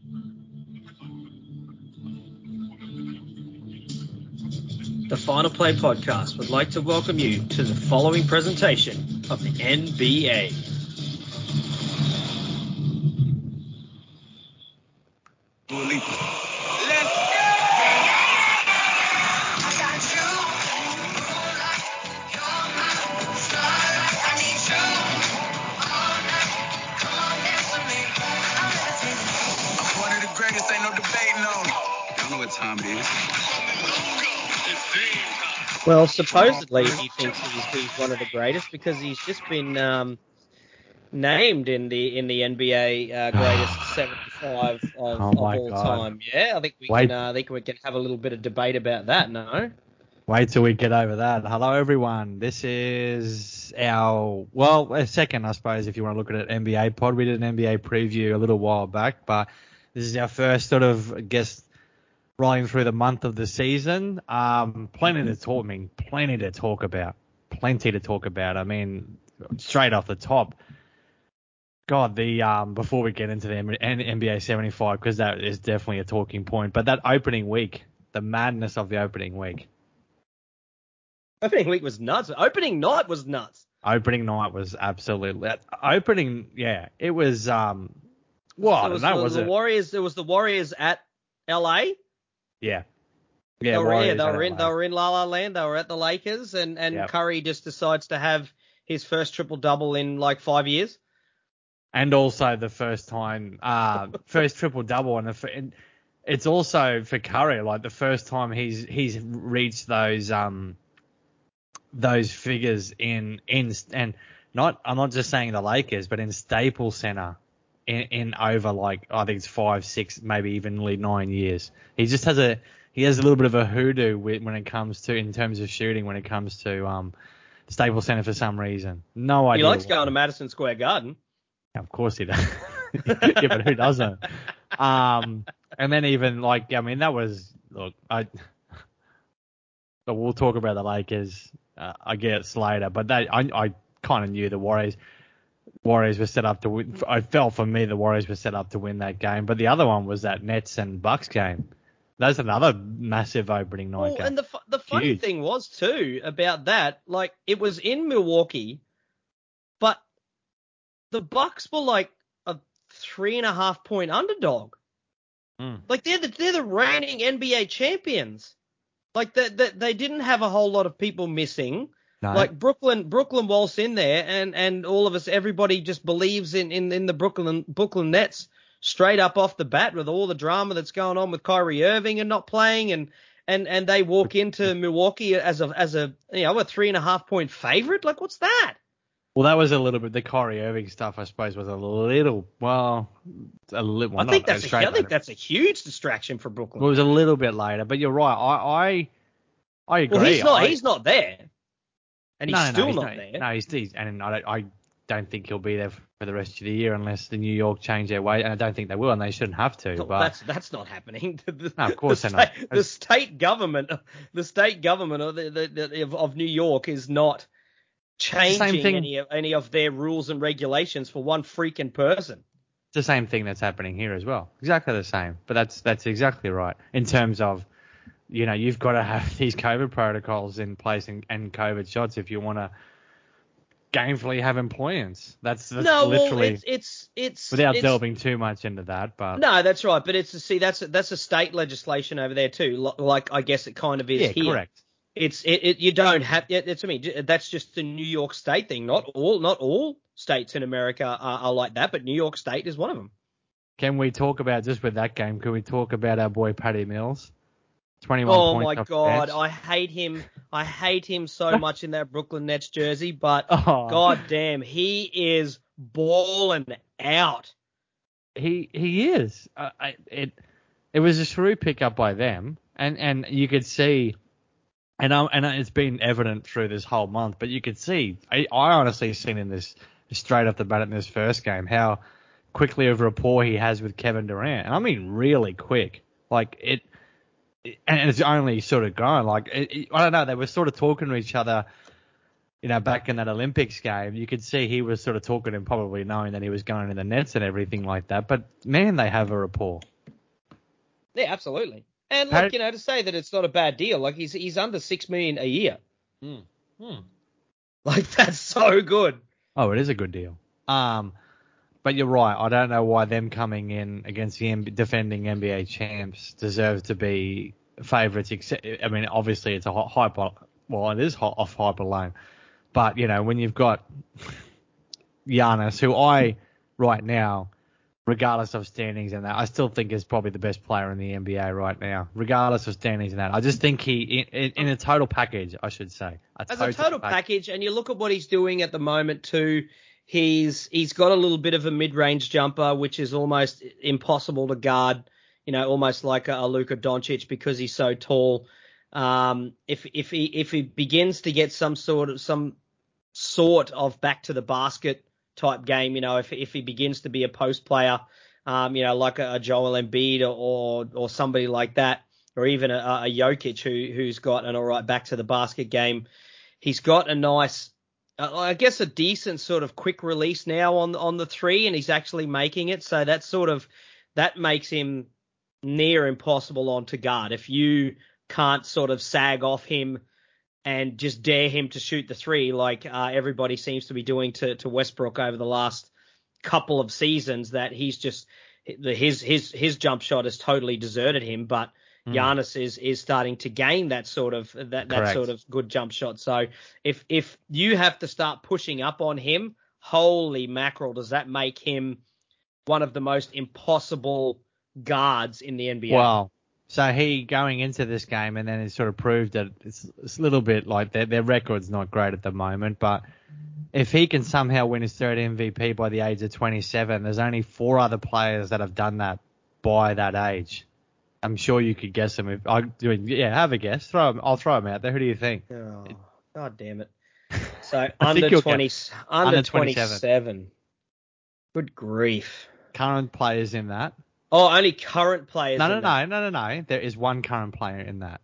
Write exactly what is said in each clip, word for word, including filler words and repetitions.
The Final Play Podcast would like to welcome you to the following presentation of the N B A. Well, supposedly he thinks he's, he's one of the greatest because he's just been um, named in the in the N B A uh, greatest seventy-five of, oh of my all God. time. Yeah, I think we Wait. can. Uh, I think we can have a little bit of debate about that. No. Wait till we get over that. Hello, everyone. This is our, well, a second, I suppose, if you want to look at it, N B A pod. We did an N B A preview a little while back, but this is our first sort of, I guess, rolling through the month of the season. Um, plenty to talk, I mean, plenty to talk about. Plenty to talk about. I mean, straight off the top. God, the um, before we get into the N B A seventy-five, because that is definitely a talking point, but that opening week, the madness of the opening week. Opening week was nuts. Opening night was nuts. Opening night was absolutely opening. Yeah, it was. Um, well, I don't know. Was the it Warriors? It was the Warriors at L A. Yeah, yeah. They were, Warriors yeah, they at were in. L A. They were in La La Land. They were at the Lakers, and and Yep. Curry just decides to have his first triple double in like five years. And also the first time, uh, first triple double, and, the, and it's also for Curry, like the first time he's he's reached those um those figures in in and not I'm not just saying the Lakers, but in Staples Center in, in over like I think it's five, six, maybe even nearly nine years. He just has a he has a little bit of a hoodoo when it comes to in terms of shooting when it comes to um Staples Center for some reason. No idea. He likes why. going to Madison Square Garden. Of course he does. Yeah, but who doesn't? Um, and then even like, I mean, that was look. I. But we'll talk about the Lakers, uh, I guess later. But that I, I kind of knew the Warriors. Warriors were set up to win. I felt for me the Warriors were set up to win that game. But the other one was that Nets and Bucks game. That's another massive opening night Well, game. and the the funny Huge. thing was too about that, like it was in Milwaukee, but the Bucks were like a three and a half point underdog. Mm. Like they're the they're the reigning N B A champions. Like that they, they didn't have a whole lot of people missing. No. Like Brooklyn Brooklyn waltz in there, and and all of us everybody just believes in in in the Brooklyn Brooklyn Nets straight up off the bat with all the drama that's going on with Kyrie Irving and not playing, and and and they walk into Milwaukee as a as a you know a three and a half point favorite. Like what's that? Well, that was a little bit the Kyrie Irving stuff. I suppose was a little well, a little. Well, I think not that's a, straight I think that's a huge distraction for Brooklyn. Well, it was a little bit later, but you're right. I I, I agree. Well, he's not I, he's not there, and he's no, no, still no, he's not not there. No, he's, he's and I don't, I don't think he'll be there for the rest of the year unless the New York change their way, and I don't think they will, and they shouldn't have to. No, but that's that's not happening. the, no, of course the they're state, not. The state government, the state government of the, the, the of, of New York is not changing thing, any of any of their rules and regulations for one freaking person. It's the same thing that's happening here as well. Exactly the same. But that's that's exactly right in terms of, you know, you've got to have these COVID protocols in place and, and COVID shots if you want to gainfully have employance. That's, that's no, literally well, it's it's it's without it's, delving too much into that. But no, that's right. But it's see that's that's a state legislation over there too. Like I guess it kind of is yeah, here. correct. It's it, it you don't have it, it's I mean that's just the New York State thing. Not all not all states in America are, are like that, but New York State is one of them. Can we talk about just with that game? Can we talk about our boy Patty Mills? twenty-one Oh points my off God, the bench. I hate him. I hate him so much in that Brooklyn Nets jersey, but Oh. God damn, he is balling out. He he is. Uh, I, it it was a shrewd pickup by them, and, and you could see. And um, and it's been evident through this whole month, but you could see, I, I honestly seen in this straight off the bat in this first game how quickly of rapport he has with Kevin Durant, and I mean really quick. Like it, it and it's only sort of grown. Like it, it, I don't know, they were sort of talking to each other, you know, back in that Olympics game. You could see he was sort of talking and probably knowing that he was going to the Nets and everything like that. But man, they have a rapport. Yeah, absolutely. And How- look, you know, to say that it's not a bad deal, like he's he's under six million a year. Mm. Mm. Like that's so good. Oh, it is a good deal. Um, but you're right. I don't know why them coming in against the M- defending N B A champs deserves to be favourites. Except, I mean, obviously it's a hot hyper. Well, it is hot off hyper loan. But you know, when you've got Giannis, who I right now, regardless of standings and that, I still think is probably the best player in the N B A right now, regardless of standings and that. I just think he, in, in a total package, I should say, a As total a total pack- package, and you look at what he's doing at the moment too, he's he's got a little bit of a mid-range jumper, which is almost impossible to guard. You know, almost like a, a Luka Doncic because he's so tall. Um, if if he if he begins to get some sort of some sort of back to the basket type game, you know, if if he begins to be a post player, um, you know, like a, a Joel Embiid or, or or somebody like that, or even a, a Jokic who who's got an all right back to the basket game. He's got a nice, uh, I guess, a decent sort of quick release now on on the three, and he's actually making it. So that sort of that makes him near impossible on to guard. If you can't sort of sag off him and just dare him to shoot the three like uh, everybody seems to be doing to, to Westbrook over the last couple of seasons, that he's just his his his jump shot has totally deserted him. But Mm. Giannis is is starting to gain that sort of that, that Correct. sort of good jump shot. So if if you have to start pushing up on him, holy mackerel, does that make him one of the most impossible guards in the N B A? Wow. So he going into this game, and then it sort of proved that it's, it's a little bit like their, their record's not great at the moment, but if he can somehow win his third M V P by the age of twenty-seven, there's only four other players that have done that by that age. I'm sure you could guess them. If I do, yeah, have a guess. Throw 'em, I'll throw them out there. Who do you think? Oh, God damn it. So I under think you'll twenty, get- under under twenty-seven. twenty-seven. Good grief. Current players in that? Oh, only current players. No, no, in that. no, no, no, no. There is one current player in that.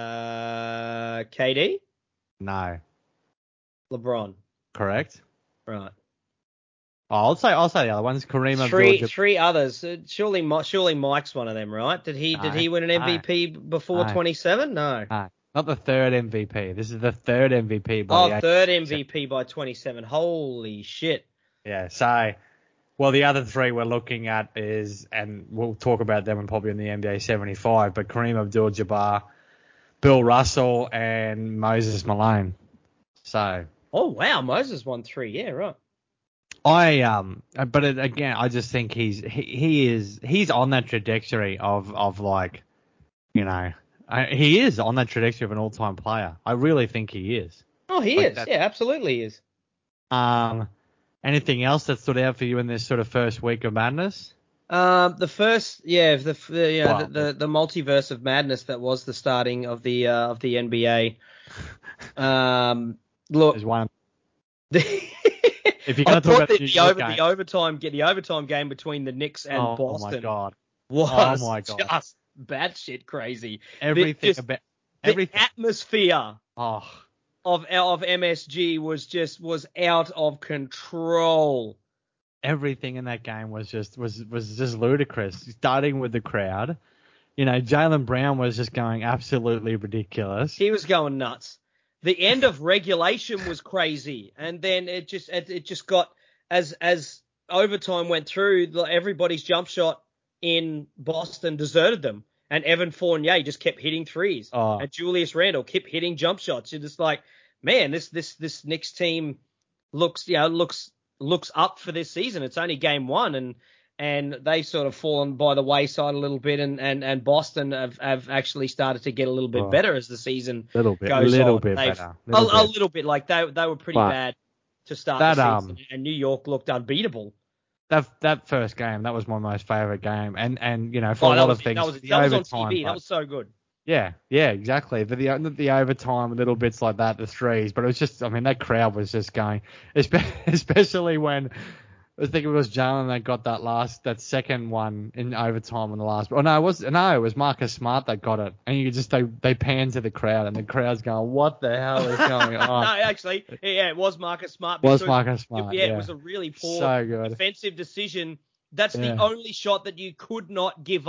Uh, K D? No. LeBron. Correct? Right. Oh, I'll say I'll say the other ones. Kareem Three, Abdul-Jabbar. three others. Uh, Surely, Mi- surely Mike's one of them, right? Did he, No, did he win an M V P before no. twenty-seven? No. No, not the third M V P. This is the third M V P. By the Oh, age- third M V P by twenty-seven. Holy shit. Yeah. So, well, the other three we're looking at is, and we'll talk about them and probably in the N B A seventy-five, but Kareem Abdul-Jabbar, Bill Russell, and Moses Malone. So. Oh, wow. Moses won three. Yeah, right. I um, but it, again, I just think he's he, he is he's on that trajectory of of like, you know, I, he is on that trajectory of an all time player. I really think he is. Oh, he Like is. that- Yeah, absolutely he is. Um, anything else that stood out for you in this sort of first week of madness? Um, the first, yeah, the the, you know, Wow. the, the the multiverse of madness that was the starting of the uh, of the N B A. Um, look, There's one. the, If you're I gonna talk thought about that the New the, York over, game, the overtime the overtime game between the Knicks and oh, oh Boston my god, was oh my God. just batshit crazy. everything just, about the everything. atmosphere Oh, of of M S G was just was out of control. everything in that game was just was was just ludicrous. Starting with the crowd, you know, Jaylen Brown was just going absolutely ridiculous. He was going nuts. The end of regulation was crazy, and then it just it, it just got as as overtime went through, everybody's jump shot in Boston deserted them, and Evan Fournier just kept hitting threes, Oh. and Julius Randle kept hitting jump shots. You're just like, man, this this this Knicks team looks you know looks looks up for this season. It's only game one, and and they sort of fallen by the wayside a little bit, and, and, and Boston have, have actually started to get a little bit Oh. better as the season Little bit, goes little on. bit They've- better. A, Little a bit. little bit, like they they were pretty But bad to start that, the season, um, and New York looked unbeatable. That that first game, that was my most favorite game, and and you know for Oh, a that lot was, of things, that was, the that was on overtime, T V. but- That was so good. yeah, yeah, exactly. The, the the overtime, little bits like that, the threes, but it was just, I mean, that crowd was just going, espe- especially when I think it was Jalen that got that last, that second one in overtime on the last. Oh no, it was no, it was Marcus Smart that got it, and you just they they pan to the crowd, and the crowd's going, what the hell is going no, on? actually, yeah, it was Marcus Smart. Was because Marcus Smart? Yeah, Yeah, it was a really poor so good. defensive decision. That's Yeah. the only shot that you could not give up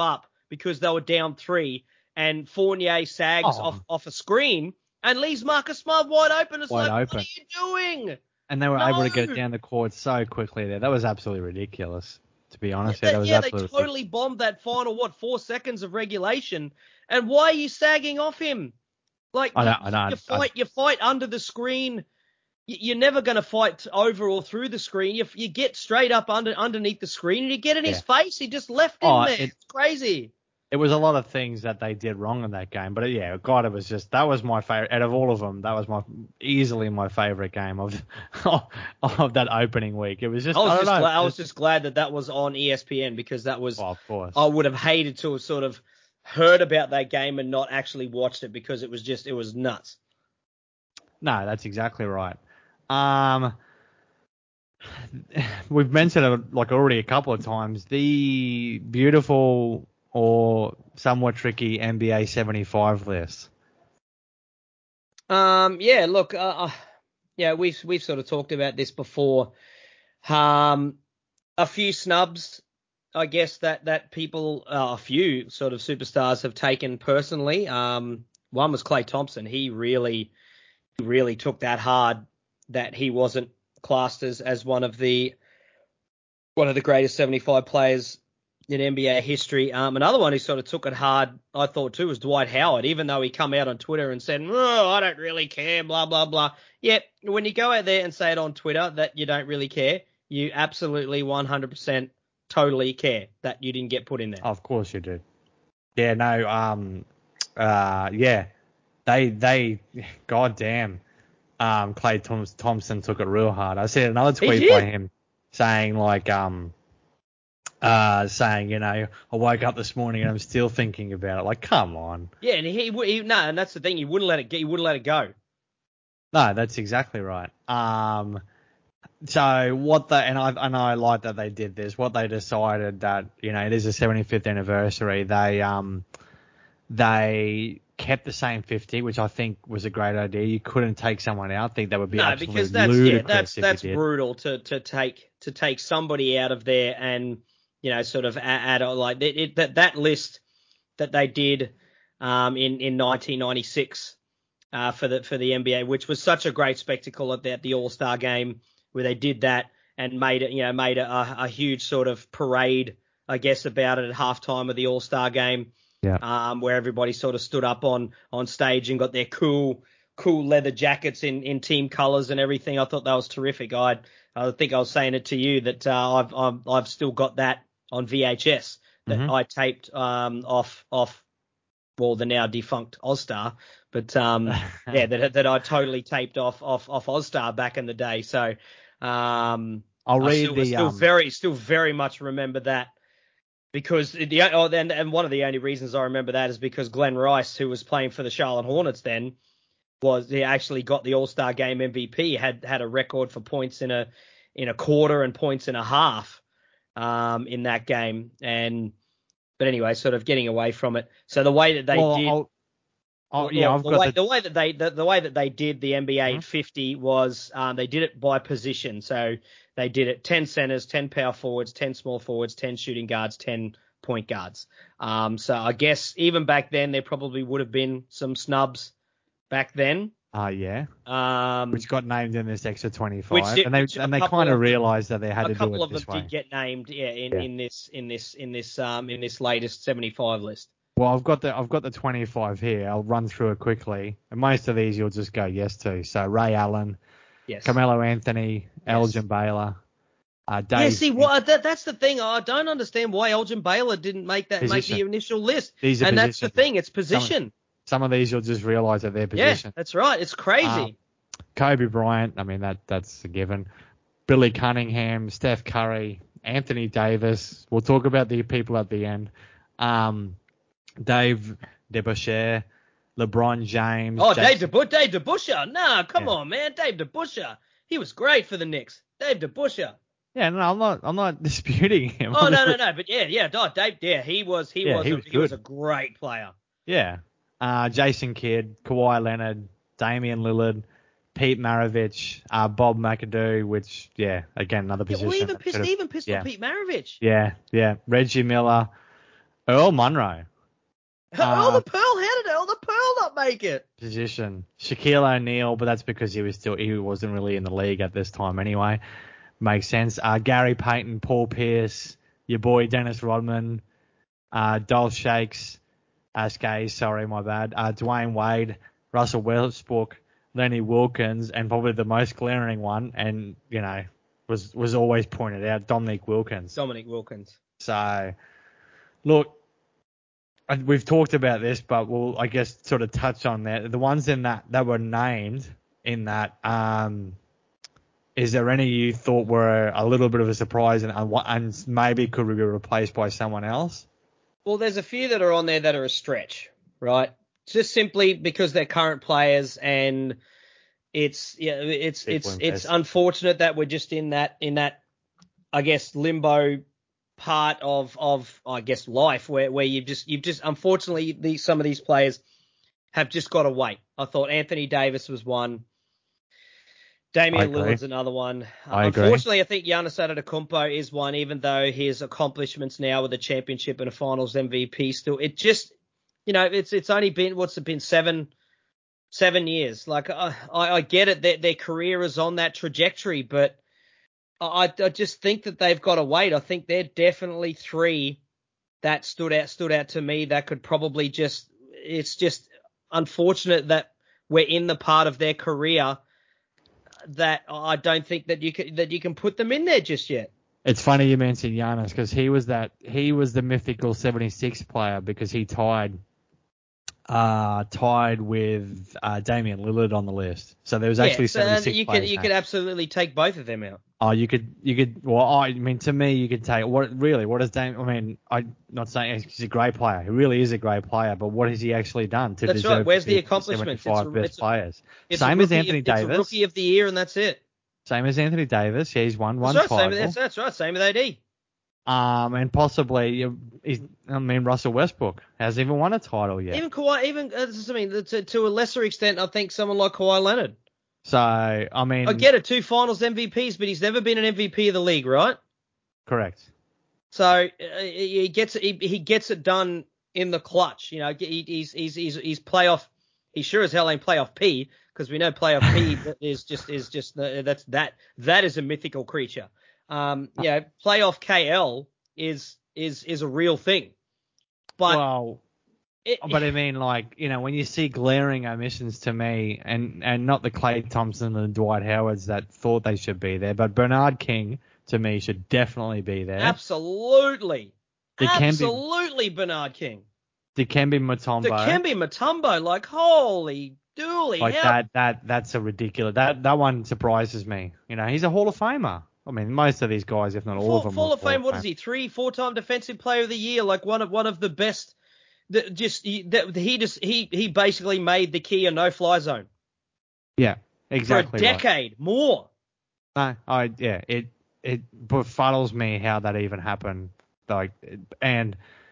because they were down three, and Fournier sags Oh. off, off a screen and leaves Marcus Smart wide open. It's Wide like, open. what are you doing? And they were No. able to get it down the court so quickly there. That was absolutely ridiculous, to be honest. Yeah, Yeah, that was yeah they absolutely totally bombed that final, what, four seconds of regulation. And why are you sagging off him? Like, I you, know, I know. you fight, you fight under the screen. You're never going to fight over or through the screen. You, you get straight up under underneath the screen and you get in Yeah. his face. He just left him Oh, there. it- It's crazy. It was a lot of things that they did wrong in that game, but yeah, God, it was just that was my favorite out of all of them. That was my easily my favorite game of of that opening week. It was just I was I don't just know. glad, I was just glad that that was on E S P N because that was. Well, of course. I would have hated to have sort of heard about that game and not actually watched it because it was just it was nuts. No, that's exactly right. Um, we've mentioned it like already a couple of times. The beautiful or somewhat tricky N B A seventy-five list. Um, yeah, look, uh, uh, yeah, we've we've sort of talked about this before. Um, a few snubs, I guess that that people, uh, a few sort of superstars have taken personally. Um, one was Klay Thompson. He really, really took that hard that he wasn't classed as as one of the one of the greatest seventy-five players in N B A history. Um, another one who sort of took it hard, I thought too, was Dwight Howard, even though he come out on Twitter and said, oh, I don't really care, blah, blah, blah. Yep, when you go out there and say it on Twitter that you don't really care, you absolutely one hundred percent totally care that you didn't get put in there. Of course you do. Yeah, no, um, uh, yeah, they, they, goddamn, um, Klay Thom- Thompson took it real hard. I see another tweet by him saying like, um, Uh, saying, you know, I woke up this morning and I'm still thinking about it. Like, come on. Yeah, and he, he, he no, and that's the thing. He wouldn't let it get. He wouldn't let it go. No, that's exactly right. Um, so what they and I and I like that they did this. What they decided that you know it is a seventy-fifth anniversary. They um they kept the same fifty, which I think was a great idea. You couldn't take someone out. I think that would be no, absolutely because that's ludicrous yeah, that's if that's you did. brutal to to take to take somebody out of there and you know sort of add, add like it, it, that that list that they did um in in nineteen ninety-six uh for the for the N B A, which was such a great spectacle at the, at the All-Star game where they did that and made it you know made a, a, a huge sort of parade I guess about it at halftime of the All-Star game. Yeah. Um, where everybody sort of stood up on on stage and got their cool cool leather jackets in, in team colors and everything. I thought that was terrific. I I think I was saying it to you that uh, I've, I've I've still got that on V H S that Mm-hmm. I taped um off off well the now defunct Ozstar, but um yeah that that I totally taped off off off Ozstar back in the day. So um I'll I read still, the still um. very still very much remember that. Because the oh, and, and one of the only reasons I remember that is because Glenn Rice, who was playing for the Charlotte Hornets then, was he actually got the All-Star Game M V P, had had a record for points in a in a quarter and points in a half um, in that game. And but anyway, sort of getting away from it. So the way that they well, did. I'll, I'll, Well, yeah, I've the got way, the. the way that they the, the way that they did the N B A Mhm. at fifty was um, they did it by position. So they did it ten centers, ten power forwards, ten small forwards, ten shooting guards, ten point guards. Um, so I guess even back then there probably would have been some snubs back then. Uh, yeah. Um, Which got named in this extra twenty-five, which, and they which and a they couple kind of of them, realized that they had a to do couple it of them this way. did get named yeah, in, Yeah. in this in this in this um in this latest seventy-five list. Well, I've got the I've got the twenty-five here. I'll run through it quickly. And most of these you'll just go yes to. So Ray Allen, Yes. Carmelo Anthony, Yes. Elgin Baylor, uh, Dave. Yeah, see, what that, that's the thing. I don't understand why Elgin Baylor didn't make that Position. make the initial list. These are and that's the positions. thing. It's position. Some of these you'll just realize that they're Yeah, position. that's right. It's crazy. Um, Kobe Bryant. I mean that that's a given. Billy Cunningham, Steph Curry, Anthony Davis. We'll talk about the people at the end. Um, Dave DeBusschere, LeBron James. oh, Jason, Dave DeBu- Dave DeBusschere. Nah, come Yeah. on, man. Dave DeBusschere. He was great for the Knicks. Dave DeBusschere. Yeah, no, I'm not. I'm not disputing him. Oh I'm no, just- no, no. But yeah, yeah, oh, Dave. Yeah, he was. He Yeah, was. he a, was he was good. a great player. Yeah. Uh, Jason Kidd, Kawhi Leonard, Damian Lillard, Pete Maravich, uh, Bob McAdoo, which, yeah, again, another Yeah, position. well, even that pissed, could've- even pissed yeah. on Pete Maravich. Yeah, yeah. Reggie Miller, Earl Munro. Earl Uh, the Pearl, how did Earl the Pearl not make it? Position. Shaquille O'Neal, but that's because he was still he wasn't really in the league at this time anyway. Makes sense. Uh, Gary Payton, Paul Pierce, your boy Dennis Rodman, uh, Dolph Shakes, uh, Skays, sorry, my bad. Uh, Dwayne Wade, Russell Westbrook, Lenny Wilkins, and probably the most glaring one, and you know, was was always pointed out, Dominic Wilkins. Dominic Wilkins. So, look. We've talked about this, but we'll, I guess, sort of touch on that. The ones in that that were named in that, um, is there any you thought were a little bit of a surprise and and maybe could be replaced by someone else? Well, there's a few that are on there that are a stretch, right? Just simply because they're current players, and it's yeah, it's People it's it's invest. unfortunate that we're just in that in that, I guess, limbo part of of I guess life where where you've just you've just unfortunately these some of these players have just got to wait. I thought Anthony Davis was one. Damian Lillard's another one. I uh, agree. Unfortunately, I think Giannis Antetokounmpo is one, even though his accomplishments now with the championship and a Finals M V P still, it just, you know, it's it's only been what's it been seven seven years. Like uh, I I get it that their career is on that trajectory, but I, I just think that they've got to wait. I think they're definitely three that stood out stood out to me that could probably just. It's just unfortunate that we're in the part of their career that I don't think that you can that you can put them in there just yet. It's funny you mentioned Giannis because he was that he was the mythical seventy-six player because he tied. Uh, tied with uh, Damian Lillard on the list, so there was actually yeah, so, seventy-six. You players could you named. could absolutely take both of them out. Oh, you could, you could. Well, I mean, to me, you could take what really. What does Dame? I mean, I'm not saying he's a great player. He really is a great player, but what has he actually done to That's deserve right. Where's to be the accomplishments? seventy-five It's a, best it's a, players? it's Same a as rookie, Anthony it's Davis. a rookie of the year, and that's it. Same as Anthony Davis. Yeah, he's won one That's right. title. Same, that's, that's right. Same with A D. Um, and possibly, he's, I mean, Russell Westbrook hasn't even won a title yet. Even Kawhi, even uh, I mean, to, to a lesser extent, I think someone like Kawhi Leonard. So, I mean, I get it, two Finals M V Ps, but he's never been an M V P of the league, right? Correct. So uh, he gets it, he, he gets it done in the clutch. You know, he, he's he's he's he's playoff. He sure as hell ain't playoff P, because we know playoff P is just is just uh, that's that that is a mythical creature. Um, you know, playoff K L is is is a real thing. But well, it, but I mean, like, you know, when you see glaring omissions to me, and, and not the Klay Thompson and Dwight Howards that thought they should be there, but Bernard King, to me, should definitely be there. Absolutely. Dikembe, Absolutely, Bernard King. Dikembe Mutombo. Dikembe Mutombo, like, holy dooly. Like, how... that, that, that's a ridiculous, that, that one surprises me. You know, he's a Hall of Famer. I mean, most of these guys, if not all Full, of them. Hall of Fame, what Fame. is he? Three, four-time Defensive Player of the Year, like one of one of the best. The, just he, the, he just he he basically made the key a no-fly zone. Yeah, exactly. For a decade right. more. No, I yeah, it it befuddles me how that even happened. Like, and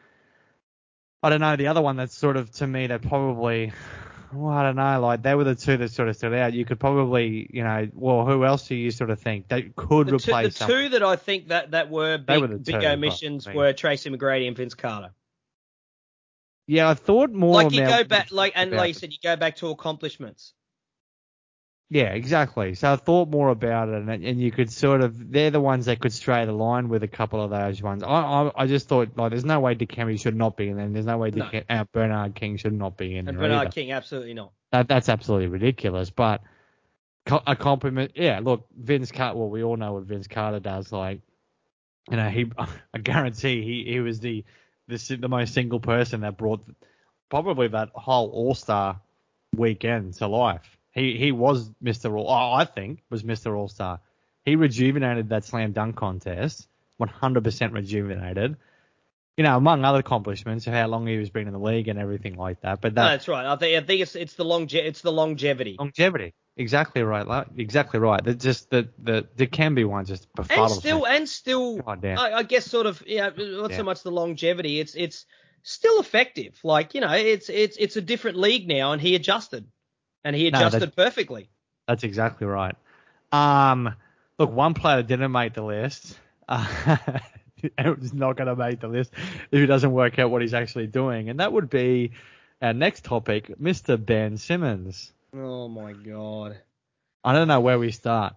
I don't know, the other one that's sort of, to me, that probably. Well, I don't know. Like, they were the two that sort of stood out. You could probably, you know, well, who else do you sort of think that could the replace? Two, the two that I think that, that were big, were big two, omissions were Tracy McGrady and Vince Carter. Yeah, I thought more. Like you about, go back, like and like you said, you go back to accomplishments. Yeah, exactly. So I thought more about it, and, and you could sort of, they're the ones that could stray the line with a couple of those ones. I I, I just thought, like, there's no way Dikembe should not be in there, and there's no way No. uh, Bernard King should not be in and there Bernard either. King, absolutely not. That, that's absolutely ridiculous, but a compliment, yeah, look, Vince Carter, well, we all know what Vince Carter does. Like, you know, he, I guarantee he, he was the, the, the most single person that brought probably that whole All-Star weekend to life. He he was Mister All, oh, I think, was Mister All-Star. He rejuvenated that slam dunk contest, one hundred percent rejuvenated. You know, among other accomplishments of how long he was been in the league and everything like that. But that, no, that's right. I think I think it's it's the longe- it's the longevity. Longevity, exactly right, like, exactly right. That just the the the Dikembe one just befuddles and still me. and still, I, I, I guess sort of, yeah, not yeah. so much the longevity. It's it's still effective. Like, you know, it's it's it's a different league now, and he adjusted. And he adjusted no, perfectly. That's exactly right. Um, look, one player that didn't make the list. Uh, he's not going to make the list if he doesn't work out what he's actually doing. And that would be our next topic, Mister Ben Simmons. Oh, my God. I don't know where we start.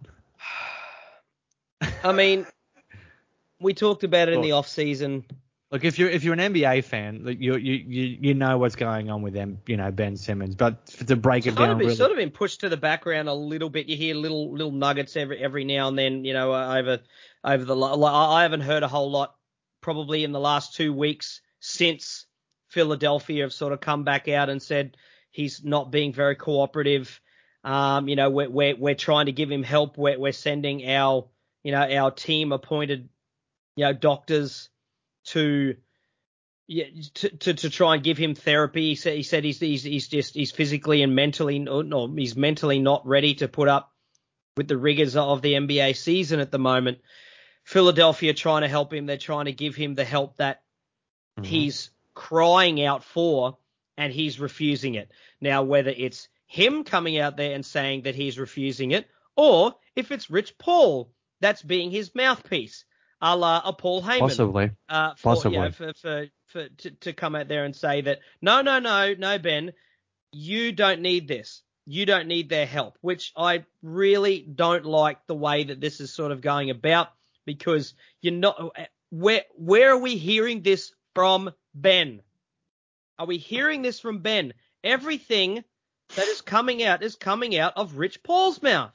I mean, we talked about it in the off season. Look, if you're if you're an N B A fan, you you you you know what's going on with them, you know, Ben Simmons. But to break it It's kind down, of been, really, sort of been pushed to the background a little bit. You hear little little nuggets every every now and then. You know, uh, over over the I haven't heard a whole lot probably in the last two weeks since Philadelphia have sort of come back out and said he's not being very cooperative. Um, you know, we're we're we're trying to give him help. We're we're sending our you know our team appointed you know doctors to yeah to, to to try and give him therapy. He said he said he's he's he's just he's physically and mentally no he's mentally not ready to put up with the rigors of the N B A season at the moment. Philadelphia trying to help him. They're trying to give him the help that mm-hmm. he's crying out for, and he's refusing it. Now, whether it's him coming out there and saying that he's refusing it, or if it's Rich Paul that's being his mouthpiece, a la a Paul Heyman. Possibly. Uh, for, Possibly. You know, for, for, for, to, to come out there and say that, no, no, no, no, Ben, you don't need this. You don't need their help, which I really don't like the way that this is sort of going about, because you're not, where, where are we hearing this from Ben? Are we hearing this from Ben? Everything that is coming out is coming out of Rich Paul's mouth.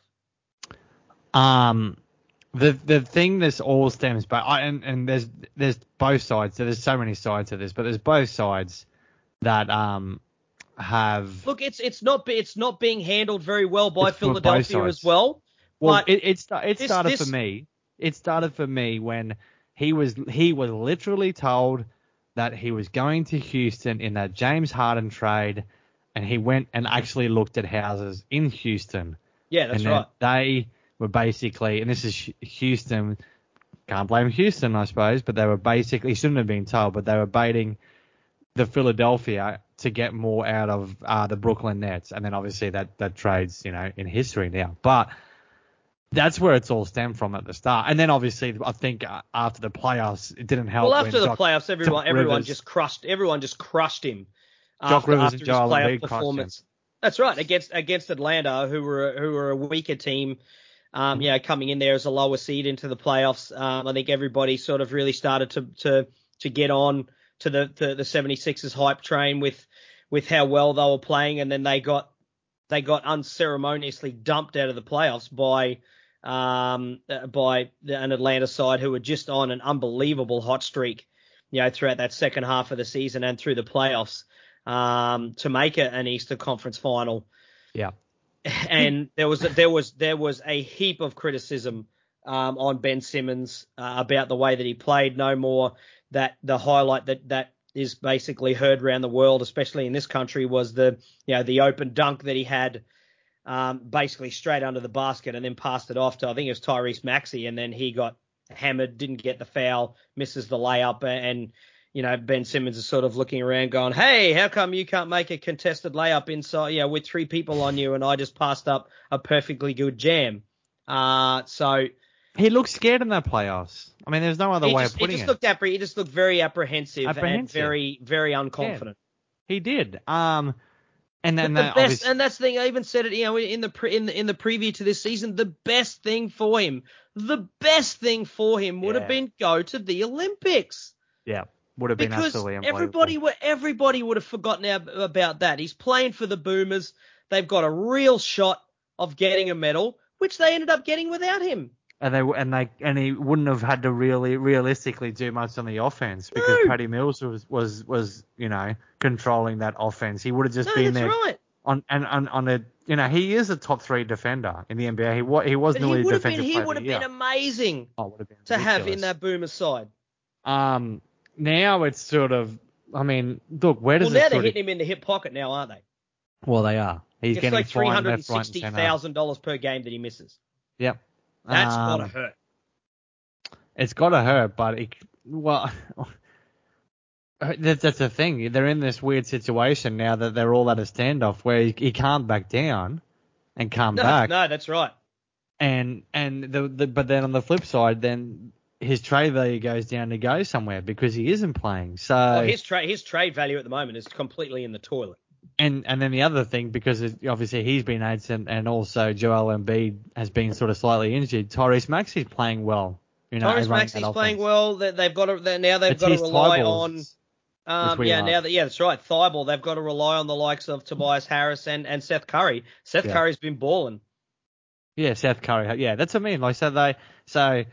Um, the the thing this all stems back, and and there's there's both sides. So there's so many sides to this, but there's both sides that um have. Look, it's it's not it's not being handled very well by Philadelphia as well. Well, it it, it this, started this... for me. It started for me when he was he was literally told that he was going to Houston in that James Harden trade, and he went and actually looked at houses in Houston. Yeah, that's and right. They were basically, and this is Houston, can't blame Houston, I suppose, but they were basically, he shouldn't have been told, but they were baiting the Philadelphia to get more out of uh, the Brooklyn Nets. And then obviously that, that trade's, you know, in history now. But that's where it's all stemmed from at the start. And then obviously I think after the playoffs, it didn't help. Well, after the Doc, playoffs, everyone Doc everyone Rivers, just crushed everyone just crushed him. Doc after, Rivers after and his Joel playoff Embiid performance. That's right, against against Atlanta, who were who were a weaker team. Um, you know, coming in there as a lower seed into the playoffs. Um, I think everybody sort of really started to to to get on to the to the seventy-sixers hype train with with how well they were playing, and then they got they got unceremoniously dumped out of the playoffs by um by an Atlanta side who were just on an unbelievable hot streak, you know, throughout that second half of the season and through the playoffs, um, to make it an Eastern Conference final. Yeah. And there was there was there was a heap of criticism um, on Ben Simmons uh, about the way that he played. No more that the highlight that that is basically heard around the world, especially in this country, was the you know the open dunk that he had, um, basically straight under the basket and then passed it off to, I think it was Tyrese Maxey, and then he got hammered, didn't get the foul, misses the layup, and you know, Ben Simmons is sort of looking around going, hey, how come you can't make a contested layup inside, you know, with three people on you, and I just passed up a perfectly good jam. Uh, so he looked scared in that playoffs. I mean, there's no other way just, of putting he just it. Looked appre- he just looked very apprehensive, apprehensive. and very, very unconfident. Yeah, he did. Um, and then the that best, and that's the thing. I even said it, you know, in the pre, in the in the preview to this season. The best thing for him, the best thing for him would yeah. have been go to the Olympics. Yeah. Would have been because absolutely unbelievable. everybody would everybody would have forgotten about that. He's playing for the Boomers. They've got a real shot of getting a medal, which they ended up getting without him. And they and they and he wouldn't have had to really realistically do much on the offense because no. Patty Mills was, was was you know controlling that offense. He would have just no, been that's there right. on and on, on a you know he is a top three defender in the N B A. He was he was but nearly he would have defensive been he player would of have the year. been amazing oh, would have been to ridiculous. have in that Boomer side. Um. Now it's sort of, I mean, look, where does well, it now they're sort hitting of... him in the hip pocket now, aren't they? Well, they are. He's it's getting like three hundred and fined sixty left, right, and thousand dollars per game that he misses. Yep. That's um, gotta hurt. It's gotta hurt, but it, well, that's, that's the thing. They're in this weird situation now that they're all at a standoff where he, he can't back down and come no, back. No, that's right. And and the, the but then on the flip side, then his trade value goes down to go somewhere because he isn't playing. So well, his trade his trade value at the moment is completely in the toilet. And and then the other thing, because it, obviously he's been absent, and also Joel Embiid has been sort of slightly injured. Tyrese Maxey's playing well. You know, Tyrese Maxey's playing well. They've got to now they've got to rely on. Um, yeah, love. now that yeah, that's right. Thibault, they've got to rely on the likes of Tobias Harris and, and Seth Curry. Seth yeah. Curry's been balling. Yeah, Seth Curry. Yeah, that's what I mean. Like so they so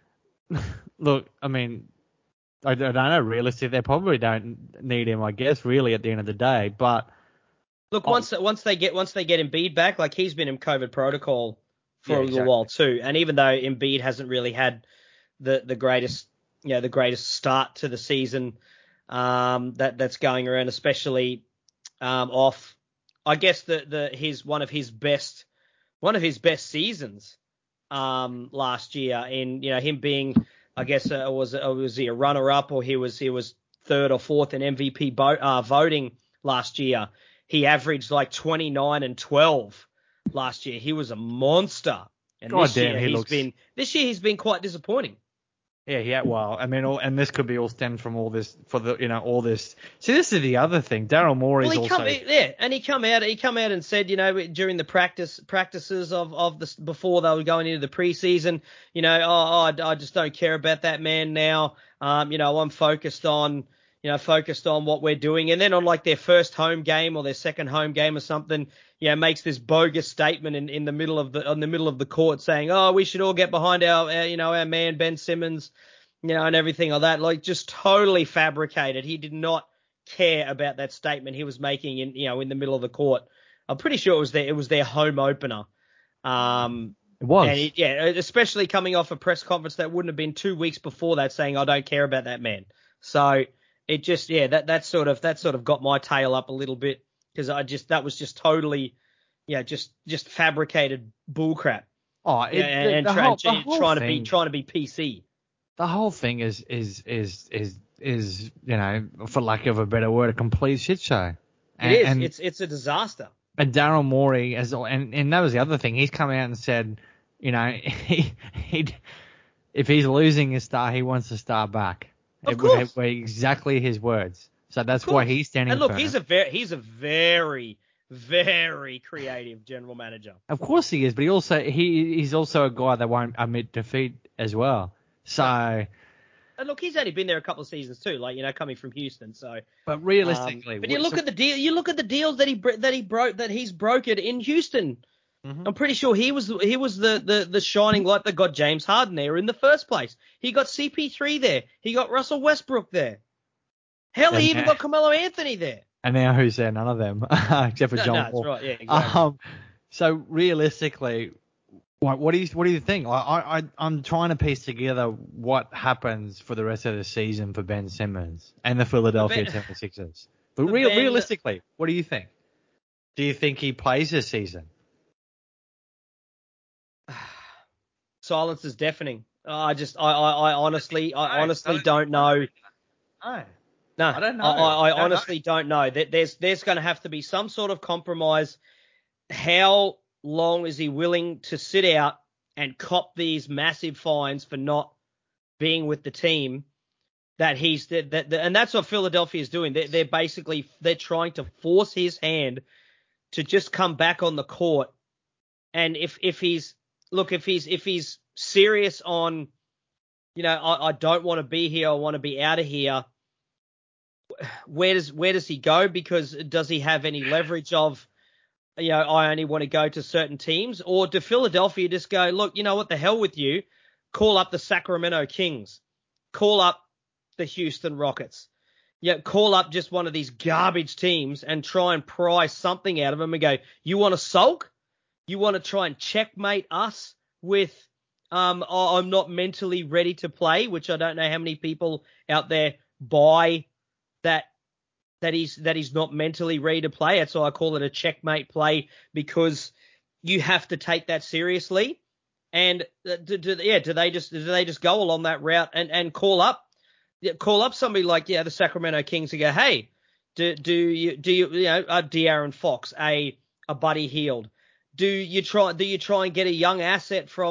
look, I mean. I don't know. Realistically, they probably don't need him. I guess really at the end of the day, but. Look, once oh. once they get once they get Embiid back, like he's been in COVID protocol for yeah, a little exactly. while too, and even though Embiid hasn't really had the, the greatest you know the greatest start to the season um, that that's going around, especially um, off, I guess the the his one of his best one of his best seasons um, last year in you know him being I guess uh, was uh, was he a runner up or he was he was third or fourth in M V P bo- uh, voting last year. He averaged like twenty-nine and twelve last year. He was a monster. And God this damn, year he he's looks... been this year he's been quite disappointing. Yeah, yeah. Well, I mean, all, and this could be all stemmed from all this for the you know all this. See, this is the other thing. Daryl Morey's well, he also come, yeah, and he come out he come out and said, you know, during the practice practices of of the before they were going into the preseason, you know, oh, oh I, I just don't care about that man now. Um, you know, I'm focused on. You know, focused on what we're doing. And then on like their first home game or their second home game or something, you know, makes this bogus statement in, in the middle of the, in the middle of the court saying, oh, we should all get behind our, our, you know, our man, Ben Simmons, you know, and everything like that. Like just totally fabricated. He did not care about that statement he was making in, you know, in the middle of the court. I'm pretty sure it was their, it was their home opener. Um, it was. And it, yeah, especially coming off a press conference that wouldn't have been two weeks before that saying, I don't care about that man. So, It just, yeah, that, that sort of, that sort of got my tail up a little bit because I just, that was just totally, yeah, just, just fabricated bullcrap. Oh, it, yeah, and, and the, try, whole, the whole trying thing, to be, trying to be P C. The whole thing is, is, is, is, is, you know, for lack of a better word, a complete shit show. And, it is. And, it's, it's a disaster. And Daryl Morey, as and, and that was the other thing. He's come out and said, you know, he, he, if he's losing his star, he wants the star back. Of it course. were exactly his words. So that's why he's standing. And look, firm. he's a very, he's a very, very creative general manager. Of course he is, but he also he he's also a guy that won't admit defeat as well. So. Right. And look, he's only been there a couple of seasons too, like you know, coming from Houston. So. But realistically, um, but you look so, at the deal. You look at the deals that he that he broke that he's brokered in Houston. Mm-hmm. I'm pretty sure he was he was the, the, the shining light that got James Harden there in the first place. He got C P three there. He got Russell Westbrook there. Hell, he even got Carmelo Anthony there. And now who's there? None of them, except for no, John no, Wall. That's right. Yeah, exactly. Um, so realistically, what, what do you what do you think? I, I I'm trying to piece together what happens for the rest of the season for Ben Simmons and the Philadelphia seventy-sixers. But real, ben, realistically, what do you think? Do you think he plays this season? Silence is deafening. Oh, I just, I, I, I honestly, I honestly don't know. No, no, I don't know. I, I, I don't honestly know. don't know. There's, there's going to have to be some sort of compromise. How long is he willing to sit out and cop these massive fines for not being with the team? That he's, that, that, and that's what Philadelphia is doing. They're, they're basically, they're trying to force his hand to just come back on the court. And if, if he's, look, if he's, if he's serious on, you know, I, I don't want to be here, I want to be out of here. Where does, where does he go? Because does he have any leverage of, you know, I only want to go to certain teams? Or do Philadelphia just go, look, you know what, the hell with you, call up the Sacramento Kings, call up the Houston Rockets, yeah, call up just one of these garbage teams and try and pry something out of them and go, you want to sulk? You want to try and checkmate us with, um, oh, I'm not mentally ready to play, which I don't know how many people out there buy that, that he's, that he's not mentally ready to play. That's why I call it a checkmate play, because you have to take that seriously. And do, do, yeah, do they just, do they just go along that route and, and call up, call up somebody like, yeah, the Sacramento Kings and go, hey, do, do you, do you, you know, a De'Aaron Fox, a, a Buddy Hield? Do you try? Do you try and get a young asset from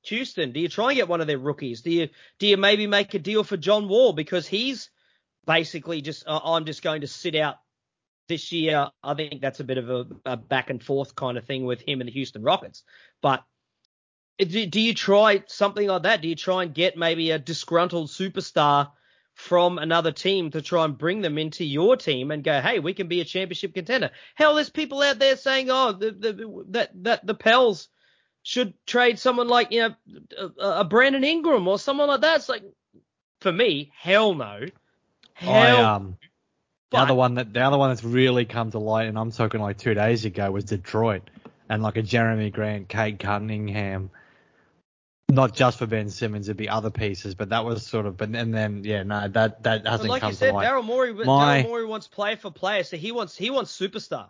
Houston? Do you try and get one of their rookies? Do you do you maybe make a deal for John Wall because he's basically just uh, I'm just going to sit out this year? I think that's a bit of a, a back and forth kind of thing with him and the Houston Rockets. But do, do you try something like that? Do you try and get maybe a disgruntled superstar from another team to try and bring them into your team and go, hey, we can be a championship contender? Hell, there's people out there saying, oh, the, the, that that the Pels should trade someone like, you know, a, a Brandon Ingram or someone like that. It's like, for me, hell no. Hell. I, um, the other one that the other one that's really come to light, and I'm talking like two days ago, was Detroit and like a Jeremy Grant, Cade Cunningham. Not just for Ben Simmons, it'd be other pieces, but that was sort of, but and then yeah, no, that that hasn't but like come you said, to light. Daryl Morey, My, Daryl Morey wants player for player, so he wants he wants superstar.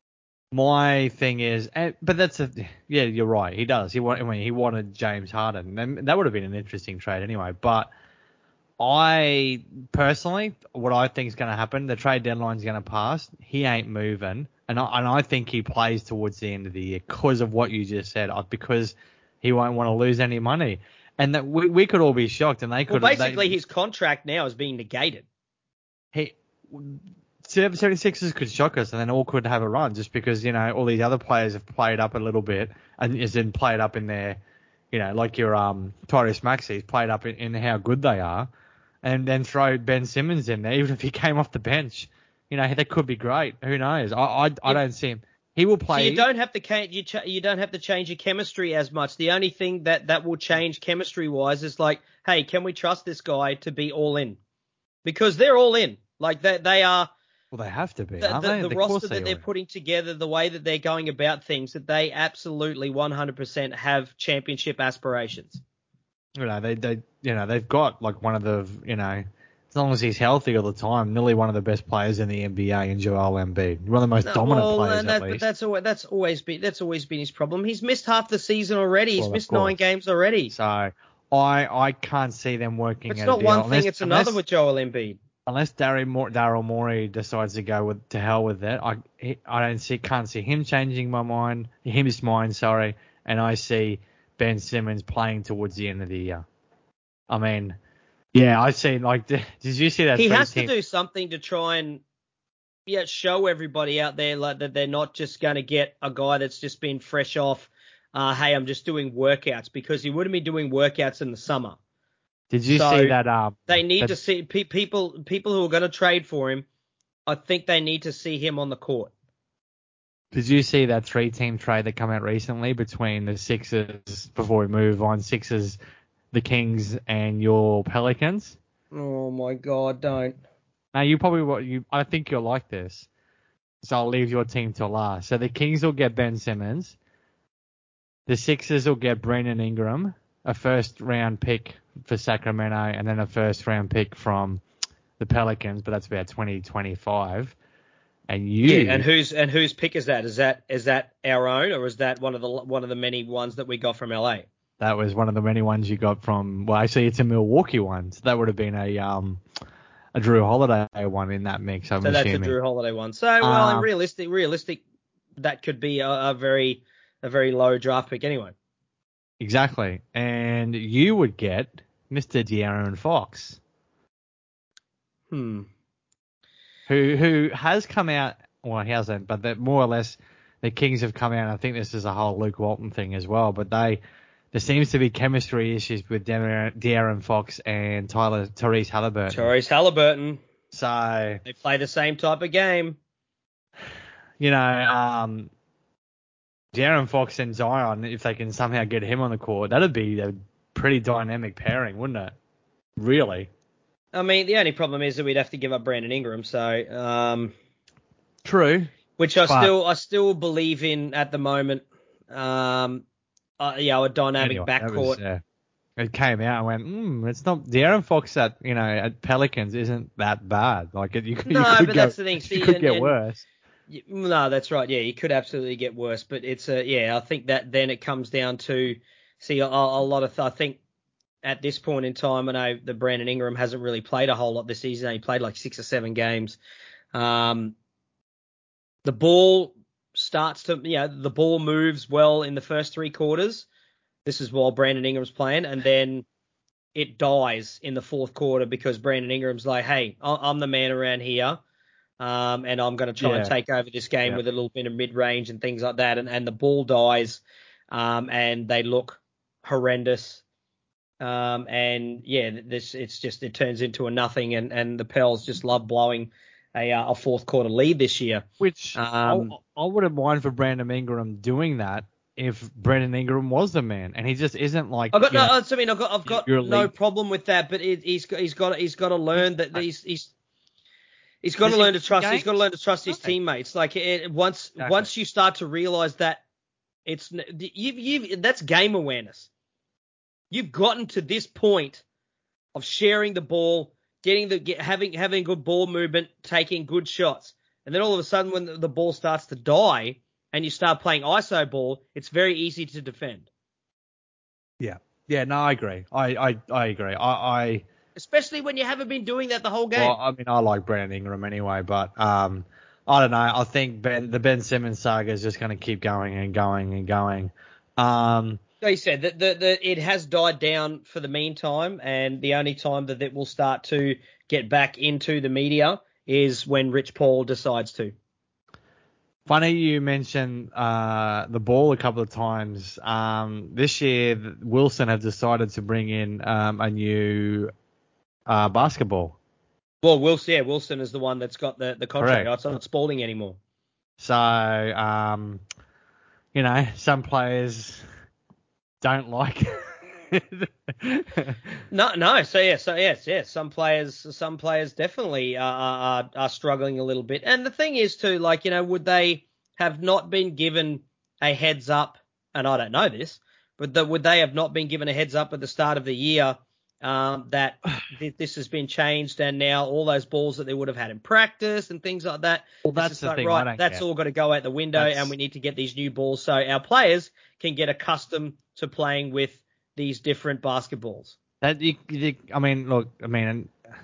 My thing is, and, but that's a yeah, you're right. He does. He want, I mean, he wanted James Harden, and that would have been an interesting trade anyway. But I personally, what I think is going to happen, the trade deadline's going to pass. He ain't moving, and I and I think he plays towards the end of the year because of what you just said, because he won't want to lose any money, and that we we could all be shocked, and they could. Well, basically, they, his contract now is being negated. He. seventy-sixers could shock us, and then all could have a run just because, you know, all these other players have played up a little bit, and is in played up in their, you know, like your um Tyrese Maxey's played up in, in how good they are, and then throw Ben Simmons in there, even if he came off the bench, you know, that could be great. Who knows? I I, I don't see him. He will play. So you don't have to you ch- you don't have to change your chemistry as much. The only thing that that will change chemistry wise is like, hey, can we trust this guy to be all in? Because they're all in. Like they they are. Well, they have to be, the, aren't the, they? the Of roster they that they're are. putting together, the way that they're going about things, that they absolutely one hundred percent have championship aspirations. You know, they they you know they've got like one of the you know. As long as he's healthy all the time, nearly one of the best players in the N B A in Joel Embiid. One of the most No, dominant well, players, that, at but least. that's always that's always been that's always been his problem. He's missed half the season already. He's Well, missed nine games already. So I I can't see them working. It's at not a deal. one unless, thing; it's another unless, with Joel Embiid. Unless Daryl Morey decides to go with to hell with it, I he, I don't see can't see him changing my mind, his mind, sorry, and I see Ben Simmons playing towards the end of the year. I mean. Yeah, I see. Like, did you see that? He has team? to do something to try and yeah show everybody out there like that they're not just going to get a guy that's just been fresh off. Uh, hey, I'm just doing workouts, because he wouldn't be doing workouts in the summer. Did you so see that? Um, they need that, to see pe- people people who are going to trade for him. I think they need to see him on the court. Did you see that three-team trade that came out recently between the Sixers? Before we move on, Sixers, the Kings, and your Pelicans? Oh my God, don't. Now you probably you. I think you'll like this, so I'll leave your team till last. So the Kings will get Ben Simmons, the Sixers will get Brandon Ingram, a first-round pick for Sacramento, and then a first-round pick from the Pelicans, but that's about twenty twenty-five. And you, yeah, and whose and whose pick is that? Is that is that our own, or is that one of the one of the many ones that we got from L A? That was one of the many ones you got from. Well, actually, it's a Milwaukee one, so that would have been a um a Drew Holiday one in that mix. I'm so assuming. That's a Drew Holiday one. So well, um, in realistic, realistic, that could be a, a very a very low draft pick anyway. Exactly, and you would get Mister De'Aaron Fox. Hmm. Who who has come out, well, he hasn't, but that more or less the Kings have come out, and I think this is a whole Luke Walton thing as well, but they, there seems to be chemistry issues with De'Aaron Fox and Tyler Tyrese Halliburton. Tyrese Halliburton. So they play the same type of game. You know, um, De'Aaron Fox and Zion, if they can somehow get him on the court, that'd be a pretty dynamic pairing, wouldn't it? Really. I mean, the only problem is that we'd have to give up Brandon Ingram. So, um, true. Which I but, still, I still believe in at the moment. Um, uh, yeah, a dynamic anyway, backcourt. Was, uh, it came out and went, hmm, it's not De'Aaron Fox at you know at Pelicans isn't that bad. Like it, you, no, you could but go, that's the thing. See, you could and, get and, worse. You, no, that's right. Yeah, you could absolutely get worse. But it's a yeah. I think that then it comes down to see a, a lot of. I think. At this point in time, I know that Brandon Ingram hasn't really played a whole lot this season. He played like six or seven games. Um, the ball starts to, you know, the ball moves well in the first three quarters. This is while Brandon Ingram's playing, and then it dies in the fourth quarter because Brandon Ingram's like, hey, I- I'm the man around here, um, and I'm going to try Yeah. and take over this game Yeah. with a little bit of mid-range and things like that, and, and the ball dies, um, and they look horrendous. Um, and yeah, this it's just it turns into a nothing, and, and the Pels just love blowing a uh, a fourth quarter lead this year. Which Um, I, I wouldn't mind for Brandon Ingram doing that if Brandon Ingram was the man, and he just isn't like. I've got you no, know, I mean, I've got I've got your no league. problem with that, but it, he's got he's got he's got to learn that he's he's he's got Does to he learn to win trust. He's got to games? learn to trust his Okay. teammates. Like it, once Exactly. once you start to realize that it's you you that's game awareness. You've gotten to this point of sharing the ball, getting the get, having having good ball movement, taking good shots, and then all of a sudden when the, the ball starts to die and you start playing I S O ball, it's very easy to defend. Yeah. Yeah. No, I agree. I I, I agree. I, I Especially when you haven't been doing that the whole game. well, I mean, I like Brandon Ingram anyway, but um, I don't know. I think Ben the Ben Simmons saga is just going to keep going and going and going. Um. Like you said, the, the, the, it has died down for the meantime, and the only time that it will start to get back into the media is when Rich Paul decides to. Funny you mentioned uh, the ball a couple of times. Um, this year, Wilson have decided to bring in um, a new uh, basketball. Well, Wilson, yeah, Wilson is the one that's got the, the contract. Correct. It's not Spalding anymore. So, um, you know, some players don't like it. No, no. So yeah, so yes, yes. Some players, some players definitely are, are are struggling a little bit. And the thing is too, like you know, would they have not been given a heads up? And I don't know this, but the, would they have not been given a heads up at the start of the year um, that th- this has been changed and now all those balls that they would have had in practice and things like that? Well, it's that's just the like, thing. right, I don't that's get. all got to go out the window, That's... and we need to get these new balls so our players can get accustomed to playing with these different basketballs. That you, you, I mean, look, I mean,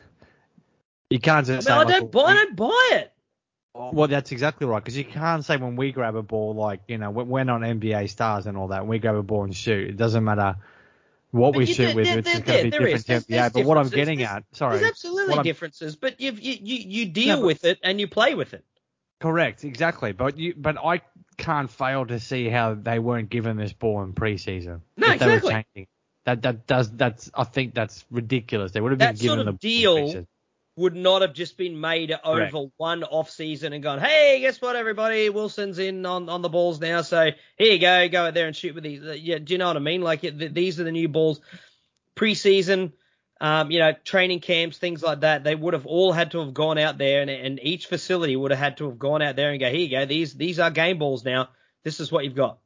you can't just I mean, say I like, don't buy, I don't buy it. well, that's exactly right, because you can't say when we grab a ball, like, you know, we're not N B A stars and all that, and we grab a ball and shoot. It doesn't matter what But we you, shoot there, with, there, it's there, just going to be there different is. to N There's, B A. there's But what I'm differences. getting there's, at, sorry. There's absolutely what I'm, differences, but you you you, you deal no, but, with it and you play with it. Correct, exactly. But you, but I can't fail to see how they weren't given this ball in preseason. No, if they exactly. were changing. That that does that's I think that's ridiculous. They would have That been given sort the of ball in deal preseason. would not have just been made Correct. over one off season and gone, hey, guess what, everybody? Wilson's in on, on the balls now, so here you go, go out there and shoot with these. Yeah, do you know what I mean? Like it, these are the new balls. Preseason, um, you know, training camps, things like that. They would have all had to have gone out there, and, and each facility would have had to have gone out there and go, here you go, these these are game balls now. This is what you've got.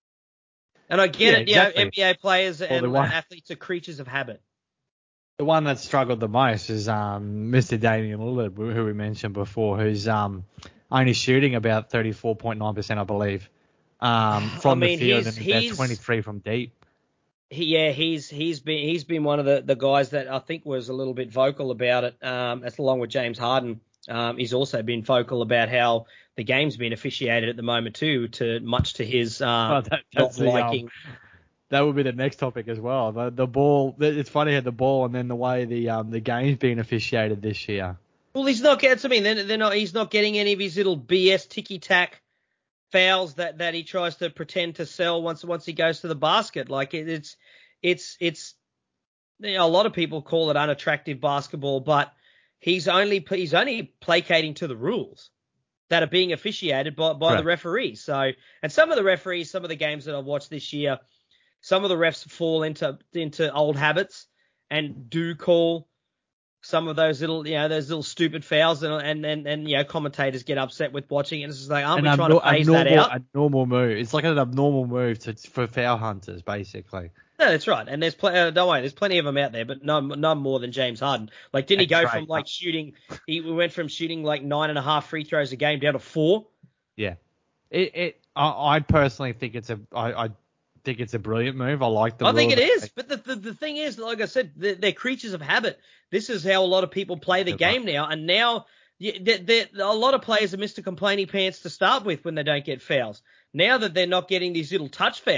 And I get Yeah, it, exactly. you know, N B A players Well, and the one- athletes are creatures of habit. The one that struggled the most is um, Mister Damian Lillard, who we mentioned before, who's um, only shooting about thirty-four point nine percent, I believe, um, from I mean, the field he's- and about he's- twenty-three from deep. He, yeah, he's he's been he's been one of the, the guys that I think was a little bit vocal about it. Um, as along with James Harden, um, he's also been vocal about how the game's been officiated at the moment too, to much to his uh, Oh, that, not that's the, liking. um, that would be the next topic as well. The, the ball. It's funny how the ball and then the way the um, the game's being officiated this year. Well, he's not getting. I mean, they're, they're not. He's not getting any of his little B S ticky tack fouls that, that he tries to pretend to sell once once he goes to the basket. Like it, it's it's it's you know, a lot of people call it unattractive basketball, but he's only he's only placating to the rules that are being officiated by, by the referees. So, and some of the referees, some of the games that I've watched this year, some of the refs fall into into old habits and do call some of those little, you know, those little stupid fouls, and and and, and you know, commentators get upset with watching it. And it's just like, aren't we An trying abno- to phase abnormal, that out? A normal move. It's like an abnormal move to, for foul hunters, basically. No, that's right. And there's pl- uh, don't worry, there's plenty of them out there, but no, none more than James Harden. Like, didn't he That's go right. from like shooting? He went from shooting like nine and a half free throws a game down to four. Yeah. It. It. I, I personally think it's a. I, I think it's a brilliant move. I like the. I think it rules. is, but the, the the thing is, like I said, they're, they're creatures of habit. This is how a lot of people play the game now, and now yeah, they're, they're, a lot of players are Mister Complaining Pants to start with when they don't get fouls. Now that they're not getting these little touch fouls,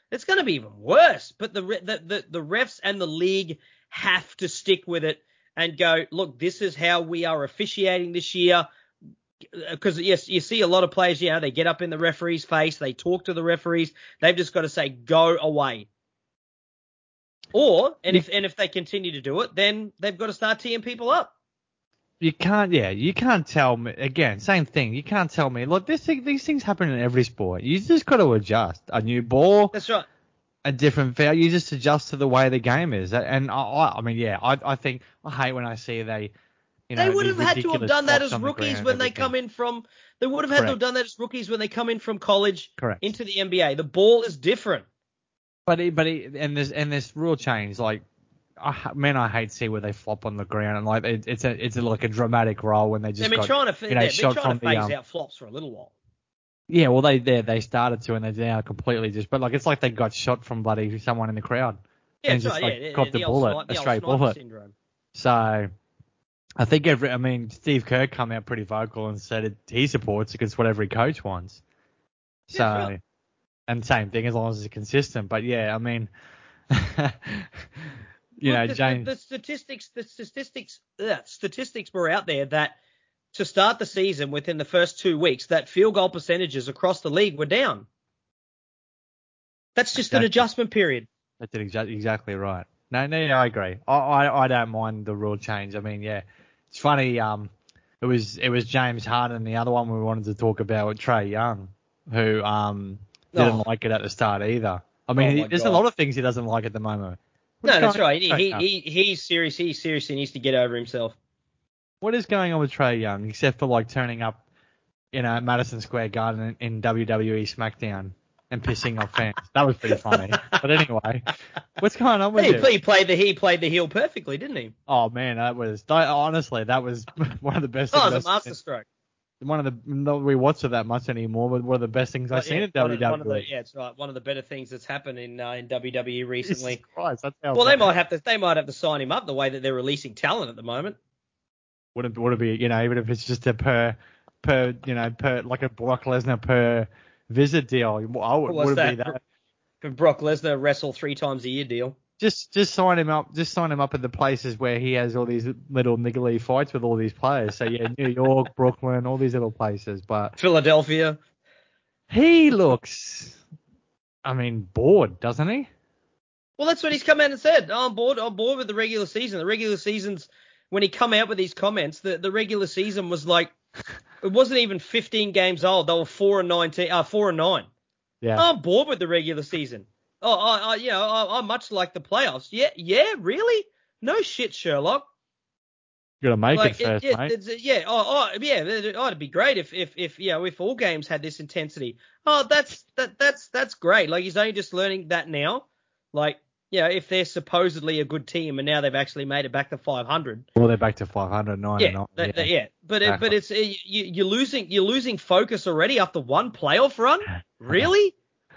it's going to be even worse. But the, the the the refs and the league have to stick with it and go, look, this is how we are officiating this year. Because, yes, you see a lot of players, you know, they get up in the referee's face, they talk to the referees. They've just got to say, go away. Or, and if and if they continue to do it, then they've got to start teeing people up. You can't, yeah, you can't tell me, again, same thing. You can't tell me, look, this thing, these things happen in every sport. You just got to adjust. A new ball. That's right. A different foul. You just adjust to the way the game is. And I, I mean, yeah, I, I think, I hate when I see they, you know, they would have these had to have ridiculous done that flops as on the rookies ground when and they everything. come in from, they would have had to have Correct. done that as rookies when they come in from college Correct. into the N B A. The ball is different. But, it, but it, and this, and this rule change, like, I, man, I hate to see where they flop on the ground, and like it, it's a it's a, like a dramatic roll when they just They've been got, trying to, you know, they've been shot trying from to phase the, um, out flops for a little while. Yeah, well, they they they started to, and they're now completely just. But like, it's like they got shot from bloody someone in the crowd, Yeah, and that's just right. like Yeah, got the, the the old bullet, sni- the a old straight sniper bullet. syndrome. So I think every, I mean, Steve Kerr come out pretty vocal and said it, he supports against what every coach wants. So, Yeah, sure. and same thing as long as it's consistent. But yeah, I mean, you Look, know, the, James. the, the statistics, the statistics, ugh, statistics were out there that to start the season within the first two weeks, that field goal percentages across the league were down. That's just Exactly. an adjustment period. That's exactly exactly right. No, no, no, I agree. I, I, I don't mind the rule change. I mean, yeah, it's funny. Um, it was it was James Harden, the other one we wanted to talk about with Trae Young, who um didn't Oh. like it at the start either. I mean, Oh he, my there's God. a lot of things he doesn't like at the moment. What's No, that's going on right. with He, Trae he Young? he he's serious. He seriously needs to get over himself. What is going on with Trae Young, except for like turning up, you know, at Madison Square Garden in, in W W E SmackDown and pissing off fans? That was pretty funny. But anyway, what's going on with He, him? he played the he played the heel perfectly, didn't he? Oh man, that was that, honestly that was one of the best Oh, things. it was a I've master seen. stroke. One of the not we watch it that much anymore, but one of the best things I've But, seen yeah, in one W of, one of W E. the yeah, it's right. One of the better things that's happened in uh, in W W E Jesus recently. Christ, that's how Well, they bad. might have to they might have to sign him up the way that they're releasing talent at the moment. Would it would it be, you know, even if it's just a per per you know per like a Brock Lesnar per visit deal? I would, What's would it be that? that? For Brock Lesnar wrestle three times a year deal. Just just sign him up. Just sign him up at the places where he has all these little niggly fights with all these players. So yeah, New York, Brooklyn, all these little places. But Philadelphia. he looks, I mean, bored, doesn't he? Well, that's what he's come out and said. Oh, I'm bored. I'm bored with the regular season. The regular season's when he come out with these comments. The the regular season was like it wasn't even fifteen games old. They were four and nineteen. Uh, four and nine. Yeah. Oh, I'm bored with the regular season. Oh, I, I you know, I, I much like the playoffs. Yeah, yeah, really? No shit, Sherlock. You gotta make Like, it first, it, it, mate. it's, yeah, oh, oh, yeah, it, oh, it'd be great if, if, if, you know, if all games had this intensity. Oh, that's, that, that's, that's great. Like, he's only just learning that now. Like, you know, if they're supposedly a good team and now they've actually made it back to five hundred. Well, they're back to five hundred, nine Yeah, and nine. that, Yeah. that, yeah. But, it, but Exactly. it's, you, you're losing, you're losing focus already after one playoff run? Really?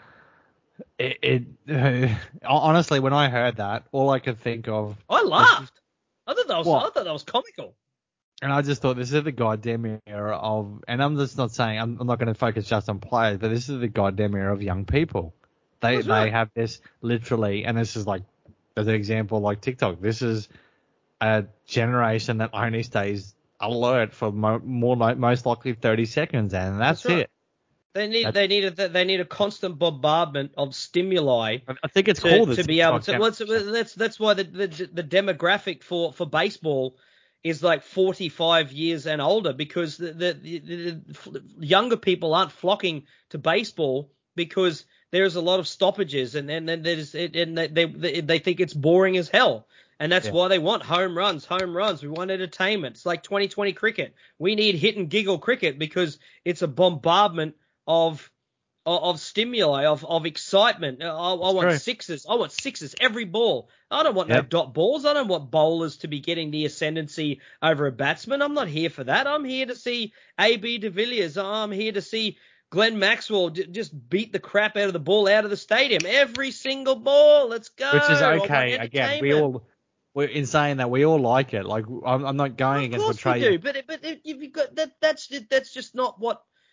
It, it uh, honestly, when I heard that, all I could think of, I was, laughed. I thought that was, What? I thought that was comical. and I just thought this is the goddamn era of, and I'm just not saying I'm, I'm not going to focus just on players, but this is the goddamn era of young people. They That's they right. have this literally, and this is like as an example, like TikTok. This is a generation that only stays alert for mo- more like most likely thirty seconds, and that's, That's right. it. They need, That's, they need a, they need a constant bombardment of stimuli. I think it's To, called the to be able TikTok to, well, it's, generation. that's that's why the, the the demographic for, for baseball is like forty-five years and older, because the, the, the, the younger people aren't flocking to baseball because there's a lot of stoppages, and and then there's and they, they they think it's boring as hell, and that's Yeah. why they want home runs, home runs. We want entertainment. It's like twenty twenty cricket. We need hit and giggle cricket because it's a bombardment of of, of stimuli, of, of excitement. I, I want true. sixes. I want sixes every ball. I don't want no Yep. dot balls. I don't want bowlers to be getting the ascendancy over a batsman. I'm not here for that. I'm here to see A B de Villiers. I'm here to see Glenn Maxwell d- just beat the crap out of the ball out of the stadium. Every single ball. Let's go. Which is I want okay. Again, we entertainment. all, we're in saying that we all like it. Like I'm, I'm not going Of against what course we Trey. do, but but if you've got that, that's that's just not what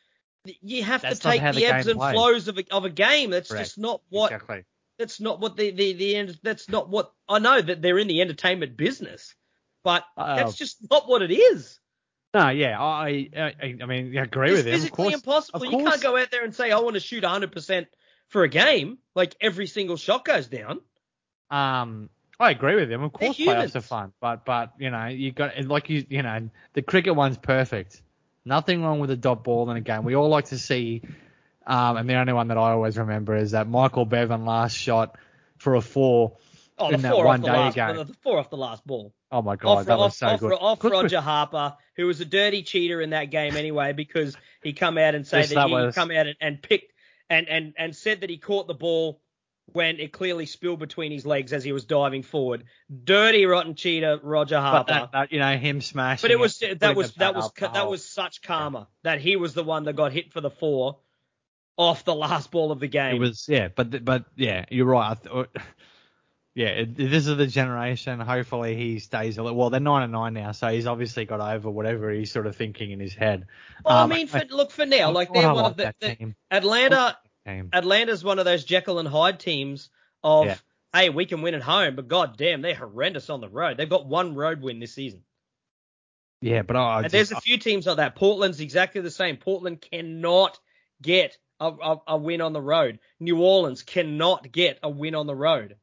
you have That's to not take how the, the ebbs game and plays. flows of a, of a game. That's Correct. just not what. Exactly. That's not what the the the end. That's not what I know that they're in the entertainment business, but Uh, that's just not what it is. No, yeah, I, I, I mean, I agree It's with him. Of physically course, impossible. of You course. can't go out there and say I want to shoot one hundred percent for a game. Like every single shot goes down. Um, I agree with him. Of They're course, humans. playoffs are fun, but but you know, you got like you you know, the cricket one's perfect. Nothing wrong with a dot ball in a game. We all like to see. Um, and the only one that I always remember is that Michael Bevan last shot for a four Oh, the in that four one off the day last, game. the four off the last ball. Oh my god, Off, that was off, so off, good. off Good- Roger Harper, who was a dirty cheater in that game anyway, because he come out and say Yes, that, that he was- come out and, and picked and, and, and said that he caught the ball when it clearly spilled between his legs as he was diving forward. Dirty, rotten cheater, Roger Harper. But that, that, you know, him smashing. But it was it, that putting was the that bat was up the that hole. was such karma that he was the one that got hit for the four off the last ball of the game. It was yeah, but but yeah, you're right. I th- yeah, it, this is the generation. Hopefully he stays a little. Well, they're nine and nine now, so he's obviously got over whatever he's sort of thinking in his head. Well, Um, I mean, for, look for now, like God, they're I one like of the, that the team. Atlanta. Team. Atlanta's one of those Jekyll and Hyde teams of, Yeah. hey, we can win at home, but god damn, they're horrendous on the road. They've got one road win this season. Yeah, but I, I And just, there's a few teams like that. Portland's exactly the same. Portland cannot get a, a, a win on the road. New Orleans cannot get a win on the road.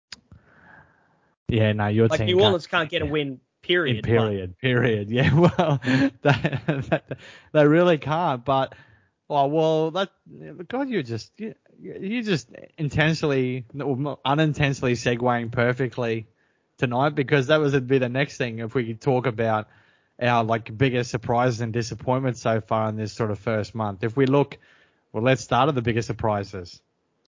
yeah, no, your Like team New can't- Orleans can't get a win, period. In period, period. Yeah, well, they, they really can't. But oh well, that God, you just you, you just intentionally, unintentionally segueing perfectly tonight, because that was a bit the next thing if we could talk about our like biggest surprises and disappointments so far in this sort of first month. If we look, well, let's start at the biggest surprises.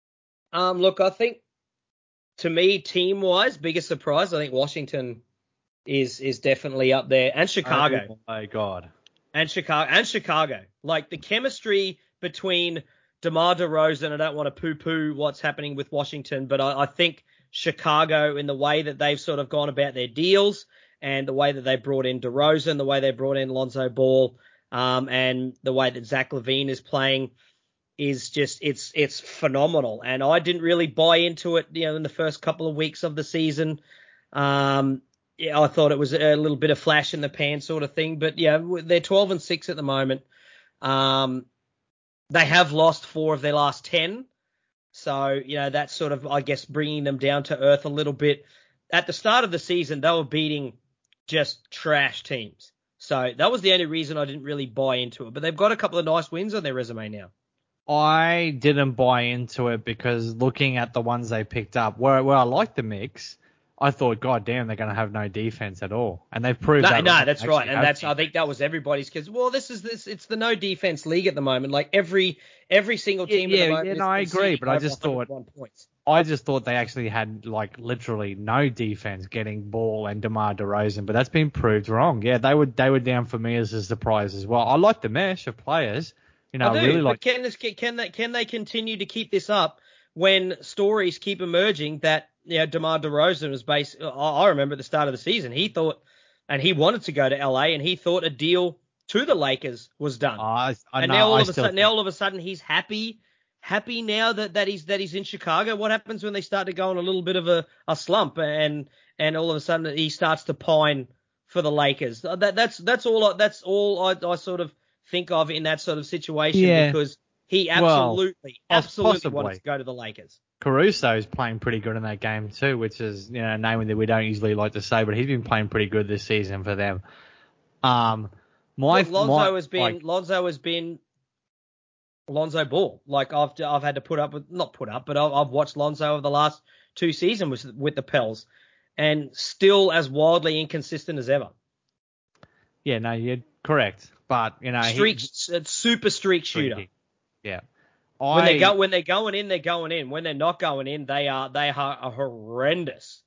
Um, look, I think to me, team-wise, biggest surprise, I think Washington is is definitely up there, and Chicago. Oh my God. And Chicago, and Chicago, like the chemistry between DeMar DeRozan. I don't want to poo-poo what's happening with Washington, but I, I think Chicago, in the way that they've sort of gone about their deals and the way that they brought in DeRozan, the way they brought in Lonzo Ball, um, and the way that Zach LaVine is playing, is just it's it's phenomenal. And I didn't really buy into it, you know, in the first couple of weeks of the season. Um, Yeah, I thought it was a little bit of flash in the pan sort of thing, but yeah, they're twelve and six at the moment. Um, they have lost four of their last ten, so you know that's sort of, I guess, bringing them down to earth a little bit. At the start of the season, they were beating just trash teams, so that was the only reason I didn't really buy into it. But they've got a couple of nice wins on their resume now. I didn't buy into it because looking at the ones they picked up, where where I like the mix, I thought, God damn, they're going to have no defense at all, and they've proved No, that. no, they that's actually right, and have that's I defense. think that was everybody's, because well, this is this it's the no defense league at the moment. Like every every single team Yeah, at the yeah, moment. yeah, is no, I conceding agree, but I over just thought- one hundred one points. I just thought they actually had like literally no defense getting Ball and DeMar DeRozan, but that's been proved wrong. Yeah, they were they were down for me as a surprise as well. I like the mesh of players. You know, I do, I really but like. can this can they can they continue to keep this up when stories keep emerging that, you know, DeMar DeRozan was based? I I remember at the start of the season he thought, and he wanted to go to L A, and he thought a deal to the Lakers was done. I, I and know, now all I of a still sudden, think- now all of a sudden he's happy, happy now that, that he's that he's in Chicago. What happens when they start to go on a little bit of a, a slump, and and all of a sudden he starts to pine for the Lakers? That that's that's all I, that's all I, I sort of think of in that sort of situation, Yeah. because he Well, absolutely poss- absolutely possibly. wanted to go to the Lakers. Caruso's playing pretty good in that game too, which is, you know, a name that we don't usually like to say, but he's been playing pretty good this season for them. Um, my Look, Lonzo my, has been like, Lonzo has been Lonzo Ball. Like I've I've had to put up with, not put up, but I've, I've watched Lonzo over the last two seasons with, with the Pels, and still as wildly inconsistent as ever. yeah, no, you're correct, but you know, Streak, he, super streak shooter. yeah. When I, they go when they're going in, they're going in. When they're not going in, they are they are horrendous.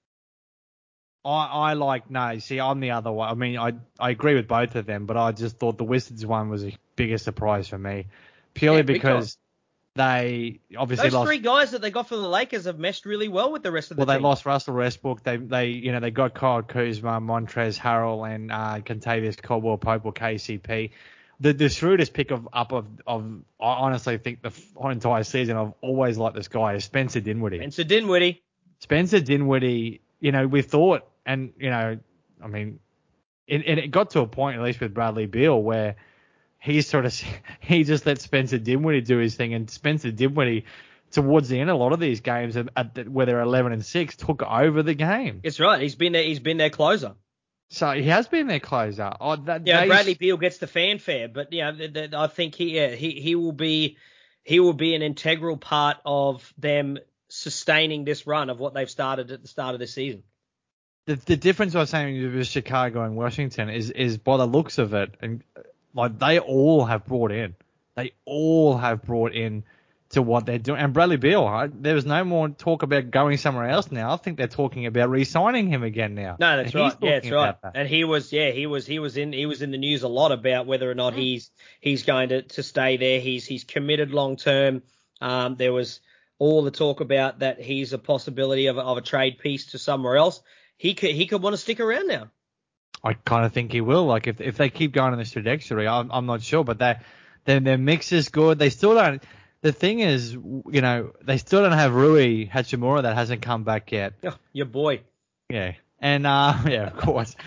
I, I like, no, see, I'm the other one. I mean, I I agree with both of them, but I just thought the Wizards one was a bigger surprise for me, purely Yeah, big because they obviously Those lost. three guys that they got from the Lakers have meshed really well with the rest of the Well, they team. lost Russell Westbrook. They, they, you know, they got Kyle Kuzma, Montrezl Harrell, and uh, Contavious Caldwell Pope or K C P. the the shrewdest pick of up of of I honestly think the whole entire season I've always liked this guy is Spencer Dinwiddie. Spencer Dinwiddie. Spencer Dinwiddie. You know, we thought, and you know, I mean, it, it got to a point at least with Bradley Beal where he sort of he just let Spencer Dinwiddie do his thing, and Spencer Dinwiddie towards the end of a lot of these games at, at, where they're eleven and six took over the game. It's right. He's been there. He's been their closer. So he has been their closer. Oh, that, yeah, they, Bradley Beal gets the fanfare, but yeah, th- th- I think he yeah, he he will be he will be an integral part of them sustaining this run of what they've started at the start of this season. The the difference I was saying with Chicago and Washington is is by the looks of it, and like they all have brought in, they all have brought in to what they're doing. And Bradley Beal, I, there was no more talk about going somewhere else now. I think they're talking about re-signing him again now. No, that's and right. Yeah, that's right. That. And he was, yeah, he was, he was in, he was in the news a lot about whether or not mm. he's he's going to, to stay there. He's he's committed long term. Um, there was all the talk about that he's a possibility of, of a trade piece to somewhere else. He could he could want to stick around now. I kind of think he will. Like if if they keep going in this trajectory, I'm I'm not sure, but they their their mix is good. They still don't. The thing is, you know, they still don't have Rui Hachimura that hasn't come back yet. Oh, your boy. Yeah. And, uh, yeah, of course.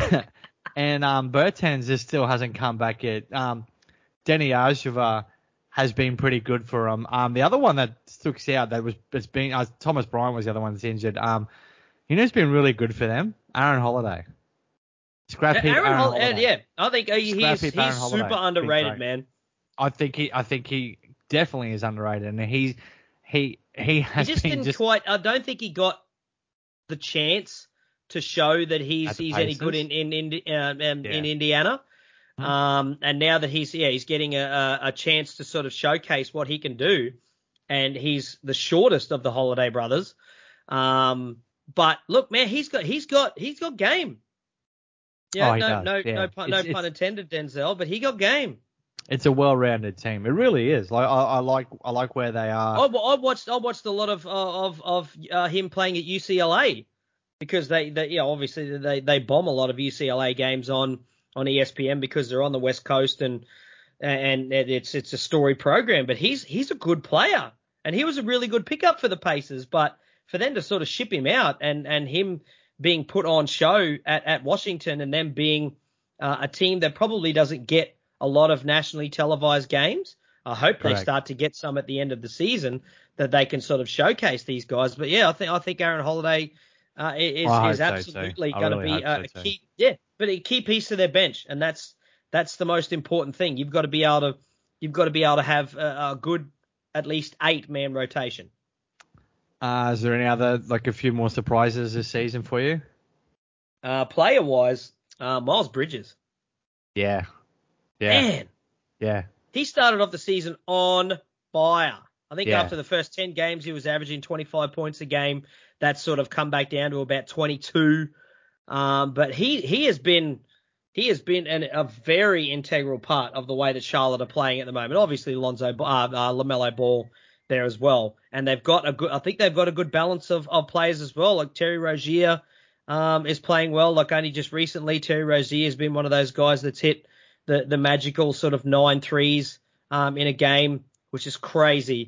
and um, Bertans just still hasn't come back yet. Um, Denny Ajava has been pretty good for him. Um, the other one that sticks out that was, it's been, uh, Thomas Bryant was the other one that's injured. Um, you know who's been really good for them? Aaron Holiday. Scrappy Aaron, Aaron Hol- Holiday. Yeah, I think uh, he's, he's super Holiday. underrated, man. I think he, I think he definitely is underrated, and he's he he has he just been didn't just, quite. I don't think he got the chance to show that he's he's any good in in in, uh, um, yeah. in Indiana. Mm-hmm. Um, and now that he's yeah he's getting a, a chance to sort of showcase what he can do, and he's the shortest of the Holiday brothers. Um, but look, man, he's got he's got he's got game. Yeah, oh, no, does. no, yeah. no, pun, no pun intended, Denzel, but he got game. It's a well-rounded team. It really is. Like I, I like, I like where they are. I, I watched, I watched a lot of of of uh, him playing at U C L A because they, they, yeah, obviously they, they bomb a lot of U C L A games on, on E S P N because they're on the West Coast and and it's it's a story program. But he's he's a good player and he was a really good pickup for the Pacers. But for them to sort of ship him out and and him being put on show at, at Washington and them being uh, a team that probably doesn't get a lot of nationally televised games. I hope Correct. They start to get some at the end of the season that they can sort of showcase these guys. But yeah, I think I think Aaron Holiday uh, is well, is absolutely so, going to really be a, so, a key, yeah, but a key piece to their bench, and that's that's the most important thing. You've got to be able to you've got to be able to have a, a good at least eight man rotation. Uh, is there any other like a few more surprises this season for you? Uh, player wise, uh, Miles Bridges. Yeah. Yeah. Man, yeah, he started off the season on fire. I think yeah. after the first ten games, he was averaging twenty-five points a game. That's sort of come back down to about twenty-two. Um, but he he has been he has been an, a very integral part of the way that Charlotte are playing at the moment. Obviously, Lonzo uh, uh, LaMelo Ball there as well, and they've got a good. I think they've got a good balance of, of players as well. Like Terry Rozier um, is playing well. Like only just recently, Terry Rozier has been one of those guys that's hit the the magical sort of nine threes um, in a game, which is crazy.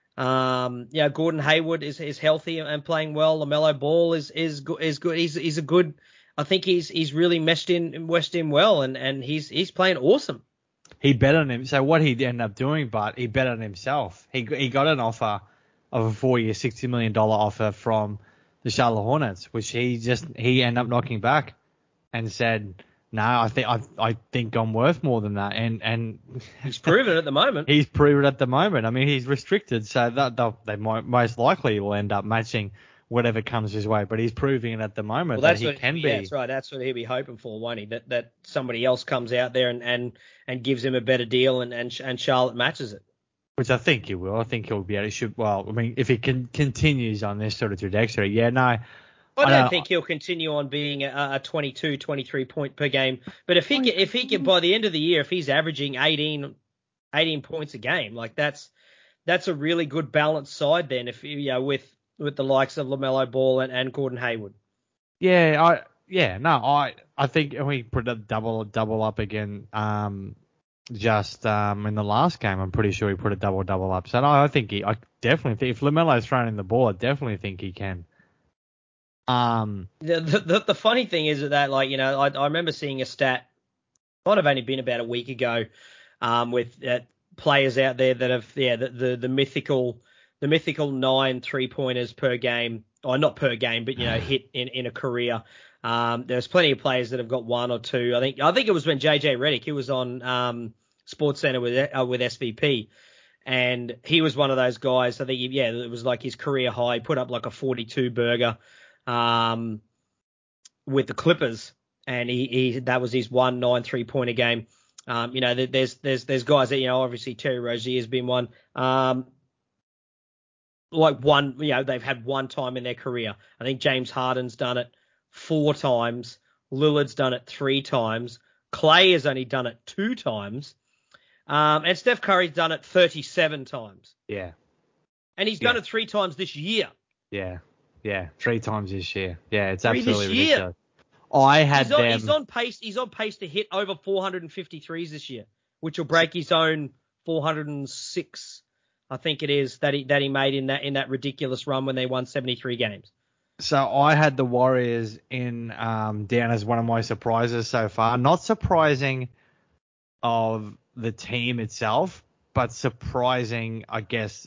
Um, yeah, Gordon Hayward is is healthy and playing well. LaMelo Ball is is is good. He's he's a good. I think he's he's really meshed in meshed in well, and, and he's he's playing awesome. He bet on him. So what he ended up doing, but he bet on himself. He he got an offer of a four year, sixty million dollar offer from the Charlotte Hornets, which he just he ended up knocking back and said, no, I think I I think I'm worth more than that, and and he's proven it at the moment. He's proven it at the moment. I mean, he's restricted, so that they might most likely will end up matching whatever comes his way. But he's proving it at the moment well, that he what, can yeah, be. That's right. That's what he'll be hoping for, won't he? That that somebody else comes out there and, and, and gives him a better deal, and, and and Charlotte matches it. Which I think he will. I think he'll be able to shoot. Well, I mean, if he can continues on this sort of trajectory, yeah, no. I don't I think he'll continue on being a, a twenty-two, twenty-three point per game. But if he can, if he can, by the end of the year, if he's averaging eighteen, eighteen points a game, like that's that's a really good balanced side. Then, if you know, with with the likes of LaMelo Ball and, and Gordon Hayward. Yeah, I yeah no, I I think we put a double double up again. Um, just um, in the last game, I'm pretty sure he put a double-double up. So no, I think he, I definitely think, if LaMelo's throwing in the ball, I definitely think he can. Um, The, the the funny thing is that, like, you know, I, I remember seeing a stat, might have only been about a week ago, um, with uh, players out there that have, yeah, the, the, the mythical, the mythical nine three pointers per game, or not per game, but, you know, hit in, in a career. Um, there's plenty of players that have got one or two. I think, I think it was when J J Redick, he was on, um, SportsCenter with, uh, with S V P. And he was one of those guys. I think, he, yeah, it was like his career high, put up like a forty-two burger, um, with the Clippers. And he, he, that was his one nine three pointer game. Um, you know, there's, there's, there's guys that, you know, obviously Terry Rozier has been one, um, like one, you know, they've had one time in their career. I think James Harden's done it four times. Lillard's done it three times. Clay has only done it two times. Um, and Steph Curry's done it thirty-seven times. yeah. And he's Yeah. done it three times this year. Yeah. Yeah. Three times this year. Yeah, it's Three absolutely this year. ridiculous. I had He's on, them. he's on pace. He's on pace to hit over four hundred fifty threes this year, which will break his own four hundred six, I think it is, that he that he made in that in that ridiculous run when they won seventy-three games. So I had the Warriors in um, down as one of my surprises so far. Not surprising of the team itself, but surprising, I guess,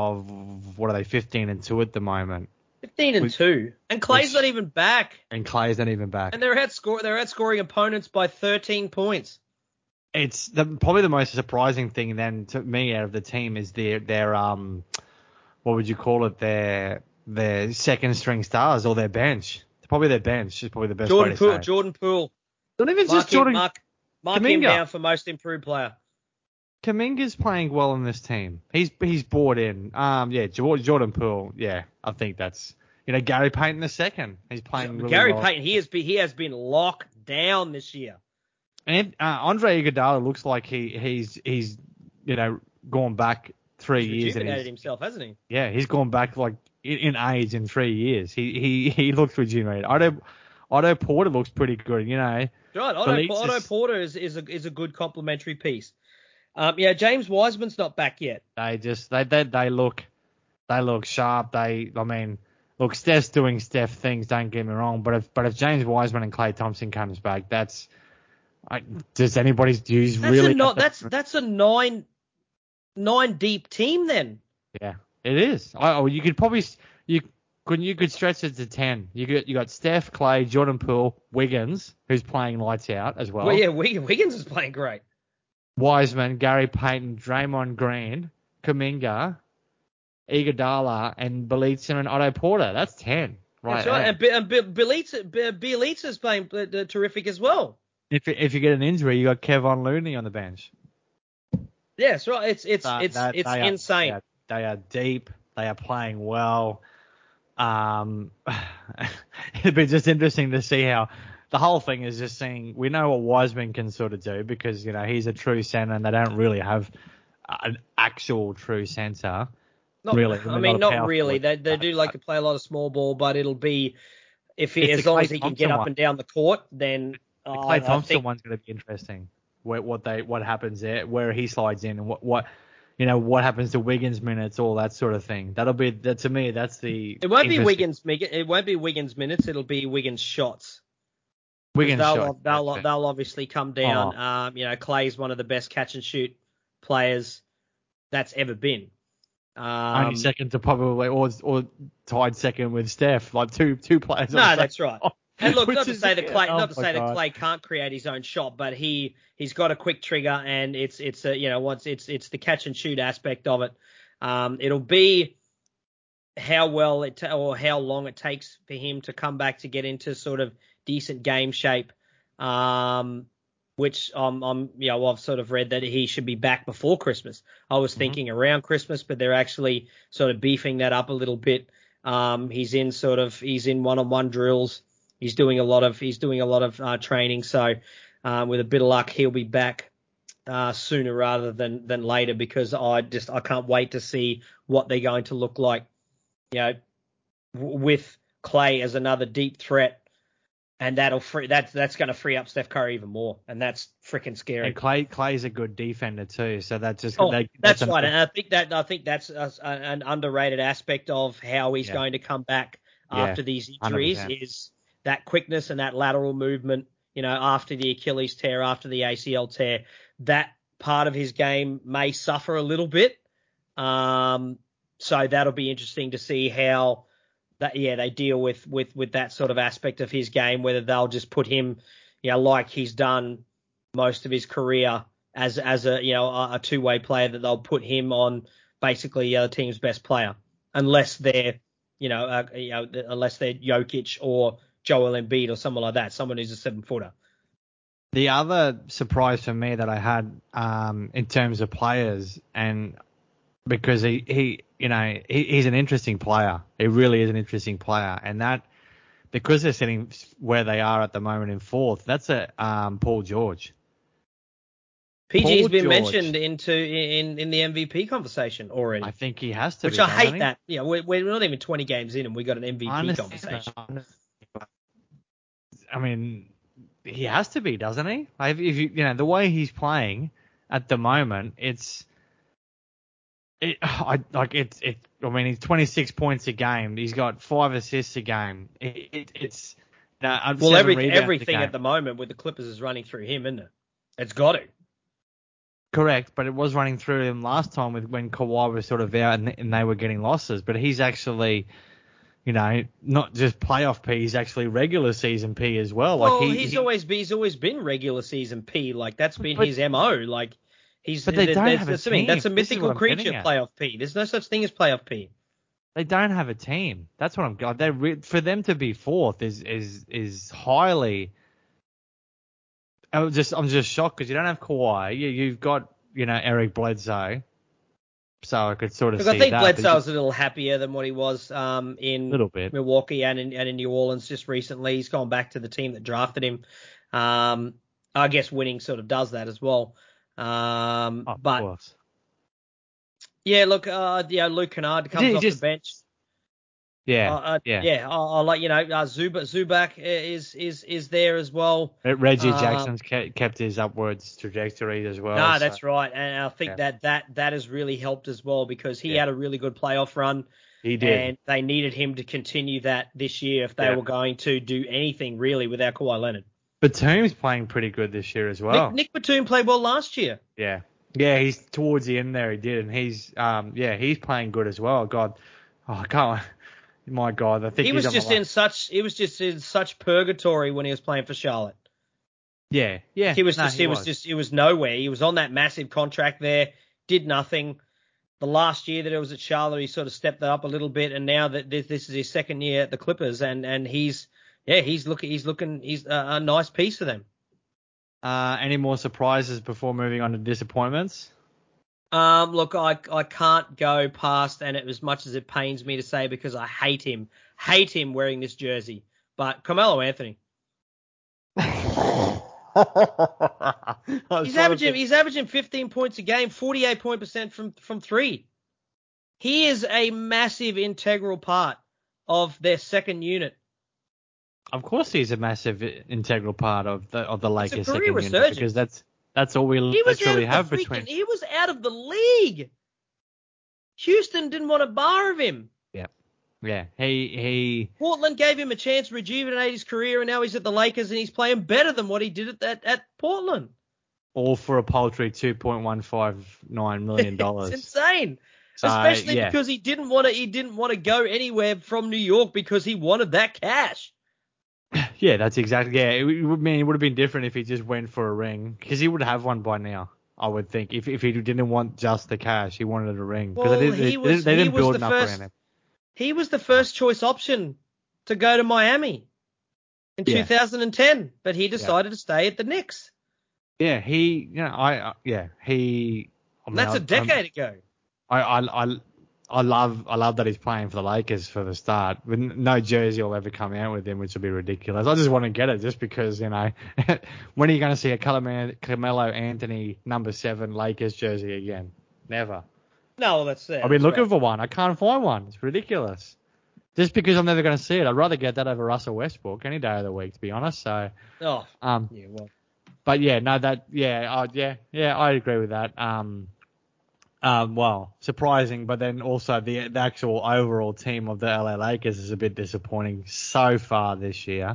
of what are they, fifteen and two at the moment. fifteen and Which- two, and Clay's which- not even back, And Clay's not even back. and they're outscore they're outscoring opponents by thirteen points. It's the, probably the most surprising thing then to me out of the team is their their um what would you call it, their their second string stars or their bench. Probably their bench is probably the best Jordan way to Poole, say it. Jordan Poole, Not even mark just Jordan. him, mark, mark him Kuminga. down for most improved player. Kuminga's playing well in this team. He's he's bought in. Um, yeah, Jordan Poole. Yeah, I think that's, you know, Gary Payton the second. He's playing really Gary well. Payton, he has been he has been locked down this year. And uh, Andre Iguodala looks like he he's he's you know gone back three He's years. And rejuvenated he's, himself, hasn't he? yeah, he's gone back like in, in age in three years. He he he looks rejuvenated. Otto Otto Porter looks pretty good. You know. Right, Otto, Belize Otto is- Porter is, is a is a good complementary piece. Um, yeah, James Wiseman's not back yet. They just they they they look they look sharp. They I mean look, Steph's doing Steph things. Don't get me wrong, but if but if James Wiseman and Klay Thompson comes back, that's I, does anybody's use That's really? a not that's that's a nine nine deep team then. Yeah, it is. Oh, you could probably you could you could stretch it to ten. You got you got Steph, Klay, Jordan Poole, Wiggins, who's playing lights out as well. Well, yeah, Wiggins, Wiggins is playing great. Wiseman, Gary Payton, Draymond Green, Kuminga, Iguodala, and Bjelica and Otto Porter. That's ten. Right. That's right. And, B- and B- Bjelica, B- Bjelica's playing uh, terrific as well. If if you get an injury, you got Kevon Looney on the bench. Yeah, that's right. It's it's That- it's that- it's they are- insane. they are, they are deep. They are playing well. Um, it'd be just interesting to see how the whole thing is just seeing. We know what Wiseman can sort of do because you know he's a true center, and they don't really have an actual true center. Not really, I mean, not a not power really. They forward. they do like to play a lot of small ball, but it'll be if he, It's as the long Klay as he can Thompson get up one. and down the court, then The uh, Klay I Thompson think one's going to be interesting. Where what they what happens there, where he slides in, and what what you know what happens to Wiggins minutes, all that sort of thing. That'll be that to me. That's the it won't be interesting- Wiggins. It won't be Wiggins minutes. It'll be Wiggins shots. Wiggins they'll, shot. They'll, That's it. they'll obviously come down. Oh. Um, you know, Clay's one of the best catch and shoot players that's ever been. Um, Only second to probably, or or tied second with Steph, like two two players. No, on the that's same- right. And look, Which not to is- say that Clay, oh not to my say that God. Clay can't create his own shot, but he he's got a quick trigger, and it's it's a, you know what's it's it's the catch and shoot aspect of it. Um, it'll be how well it ta- or how long it takes for him to come back to get into sort of decent game shape. Um, which I'm, I'm, you know, I've sort of read that he should be back before Christmas. I was Mm-hmm. thinking around Christmas, but they're actually sort of beefing that up a little bit. Um, he's in sort of, he's in one-on-one drills. He's doing a lot of, he's doing a lot of uh, training. So, um, with a bit of luck, he'll be back uh, sooner rather than than later, because I just I can't wait to see what they're going to look like. You know, w- with Clay as another deep threat And that'll free that's that's going to free up Steph Curry even more, and that's freaking scary. And Clay Clay's a good defender too, so that just oh, they, that's, that's right. another, And I think that I think that's a, an underrated aspect of how he's yeah. going to come back Yeah, after these injuries one hundred percent. is that quickness and that lateral movement. You know, after the Achilles tear, after the A C L tear, that part of his game may suffer a little bit. Um, so that'll be interesting to see how. That yeah, they deal with, with, with that sort of aspect of his game, whether they'll just put him, you know, like he's done most of his career as as a you know a, a two way player, that they'll put him on basically the other team's best player, unless they're you know uh, you know unless they're Jokic or Joel Embiid or someone like that, someone who's a seven footer. The other surprise for me that I had um, in terms of players, and because he, he you know, he, he's an interesting player. He really is an interesting player. And that, because they're sitting where they are at the moment in fourth, that's a um, Paul George. P G's Paul been George, mentioned into in, in the M V P conversation already. I think he has to Which be, I hate he? that. You know, we're, we're not even twenty games in and we got an M V P I conversation. I mean, he has to be, doesn't he? Like, if you, you know, the way he's playing at the moment, it's, It, I like it's it. I mean, he's twenty-six points a game. He's got five assists a game. It, it, it's no, well, every, everything at the moment with the Clippers is running through him, isn't it? It's got to. Correct, but it was running through him last time with when Kawhi was sort of out and, and they were getting losses. But he's actually, you know, not just playoff P. He's actually regular season P as well. Well, like he, he's he, always been, he's always been regular season P. Like that's been but, his M O. Like. He's, but they don't that's, have a that's, team. That's a This is mythical what I'm creature, getting at. playoff P. There's no such thing as playoff P. They don't have a team. That's what I'm. God, they re- for them to be fourth is is is highly. I was just I'm just shocked because you don't have Kawhi. You, you've got you know Eric Bledsoe, so I could sort of see Because I think that. Bledsoe's a little happier than what he was um, in little bit. Milwaukee and in, and in New Orleans just recently. He's gone back to the team that drafted him. Um, I guess winning sort of does that as well. Um, Oh, of but course. yeah, look, uh, yeah, Luke Kennard comes He off just- the bench. Yeah, Uh, uh, yeah. yeah. I'll, I'll let you know. Uh, Zubac, Zubac is is is there as well. Reggie Um, Jackson's kept, kept his upwards trajectory as well. No, so- that's right, and I think Yeah. that, that that has really helped as well because he Yeah. had a really good playoff run. He did. And they needed him to continue that this year if they Yeah. were going to do anything really without Kawhi Leonard. Batum's playing pretty good this year as well. Nick, Nick Batum played well last year. Yeah, yeah. He's towards the end there. He did, and he's um yeah he's playing good as well. God, oh I can't. My God, I think He he's was on just my in such he was just in such purgatory when he was playing for Charlotte. Yeah, yeah. He was no, just he, was. just he was nowhere. He was on that massive contract there, did nothing. The last year that it was at Charlotte, he sort of stepped that up a little bit, and now that this, this is his second year at the Clippers, and, and he's yeah he's looking he's looking he's a, a nice piece for them. Uh, any more surprises before moving on to disappointments? Um, look, I I can't go past, and it, as much as it pains me to say because I hate him, hate him wearing this jersey, but Carmelo Anthony. He's averaging he's averaging fifteen points a game, forty-eight point percent from from three. He is a massive integral part of their second unit. Of course, he's a massive integral part of the of the Lakers' second unit resurgence. because that's that's all we He was literally out have of the between. freaking, he was out of the league. Houston didn't want a bar of him. Yeah, yeah. He he. Portland gave him a chance to rejuvenate his career, and now he's at the Lakers, and he's playing better than what he did at at, at Portland. All for a paltry two point one five nine million dollars. It's insane. So, Especially yeah. because he didn't want to he didn't want to go anywhere from New York because he wanted that cash. Yeah, that's exactly. Yeah, it would mean it would have been different if he just went for a ring because he would have one by now. I would think if if he didn't want just the cash, he wanted a ring because Well, they, did, he they, was, they he didn't was build the enough first, around him. He was the first choice option to go to Miami in Yeah. two thousand ten, but he decided yeah. to stay at the Knicks. Yeah, he, you know, I, uh, yeah, he. I mean, That's a decade I'm, ago. I, I, I, I love, I love that he's playing for the Lakers for the start. With no jersey will ever come out with him, which will be ridiculous. I just want to get it just because, you know, when are you going to see a Carmelo Anthony number seven Lakers jersey again? Never. No, that's it. I've been that's looking right. for one. I can't find one. It's ridiculous. Just because I'm never going to see it. I'd rather get that over Russell Westbrook any day of the week, to be honest. So, Oh, um, yeah, well. But yeah, no, that, yeah, uh, yeah, yeah, I agree with that. Um, um, well, surprising, but then also the, the actual overall team of the L A Lakers is a bit disappointing so far this year.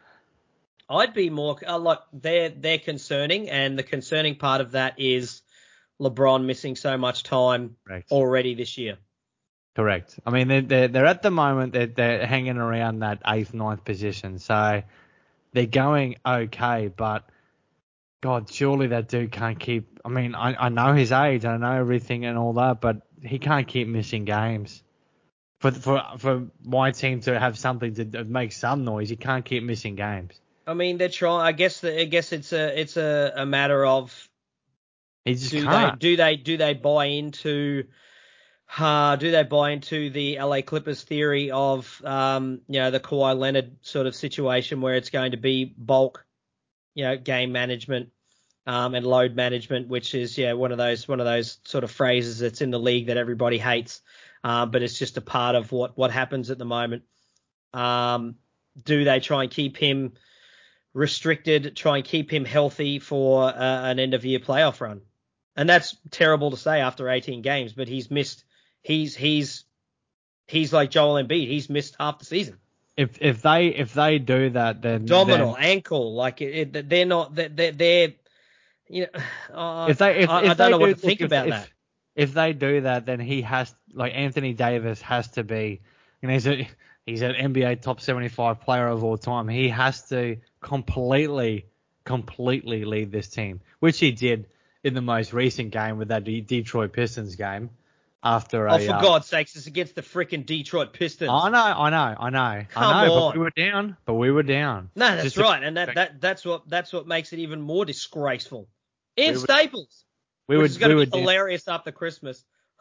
I'd be more uh, like they're they're concerning, and the concerning part of that is LeBron missing so much time Correct. already this year. Correct. I mean, they're, they're, they're at the moment, they're, they're hanging around that eighth, ninth position. So they're going okay, but God, surely that dude can't keep. I mean, I, I know his age, I know everything and all that, but he can't keep missing games. For for for my team to have something to make some noise, he can't keep missing games. I mean, they're trying. I guess the, I guess it's a it's a, a matter of He just do can't. they do they do they buy into uh, do they buy into the L A Clippers theory of um, you know the Kawhi Leonard sort of situation where it's going to be bulk, you know, game management um, and load management, which is yeah one of those one of those sort of phrases that's in the league that everybody hates, uh, but it's just a part of what what happens at the moment. Um, do they try and keep him restricted, try and keep him healthy for uh, an end of year playoff run? And that's terrible to say after eighteen games, but he's missed. He's he's he's like Joel Embiid. He's missed half the season. If if they if they do that, then Abdominal, then, ankle, like it, it, they're not they're, they're you know uh, if they if, I, if I don't they know do what to look, think if, about if, that. If they do that, then he has like Anthony Davis has to be. You know, he's a he's an N B A top seventy-five player of all time. He has to completely completely lead this team, which he did in the most recent game with that D- Detroit Pistons game. After Oh, a, for uh, God's sakes, it's against the freaking Detroit Pistons. I know, I know, I know, Come I know, but on. we were down, but we were down. No, that's Just right, to, and that, that that's what that's what makes it even more disgraceful. In we were, Staples, we which were, is going we to were be down. hilarious after Christmas.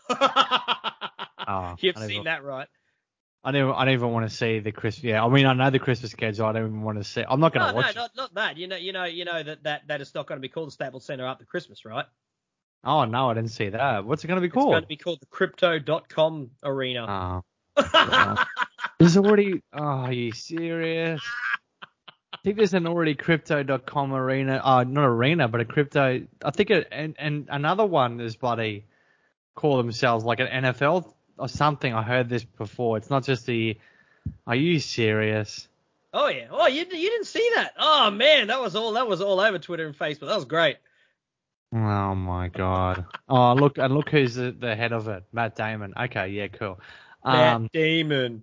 Oh, You've I don't seen even, that, right? I don't, I don't even want to see the Christmas. Yeah, I mean, I know the Christmas schedule. I don't even want to see. I'm not going No, to no, watch it. not not that. You know, you know, you know that that that it's not going to be called the Staples Center after Christmas, right? Oh no, I didn't see that. What's it going to be It's going called? to be called the Crypto dot com Arena. Oh, God. There's already. Oh, are you serious? I think there's an already Crypto dot com arena. Uh, not arena, but a crypto. I think it, and and another one is bloody call themselves like an N F L or something. I heard this before. It's not just the. Are you serious? Oh yeah. Oh, you you didn't see that? Oh man, that was all that was all over Twitter and Facebook. That was great. Oh my God. Oh look, and look who's the, the head of it, Matt Damon. Okay, yeah, cool. Matt Um, Damon.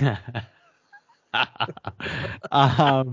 um,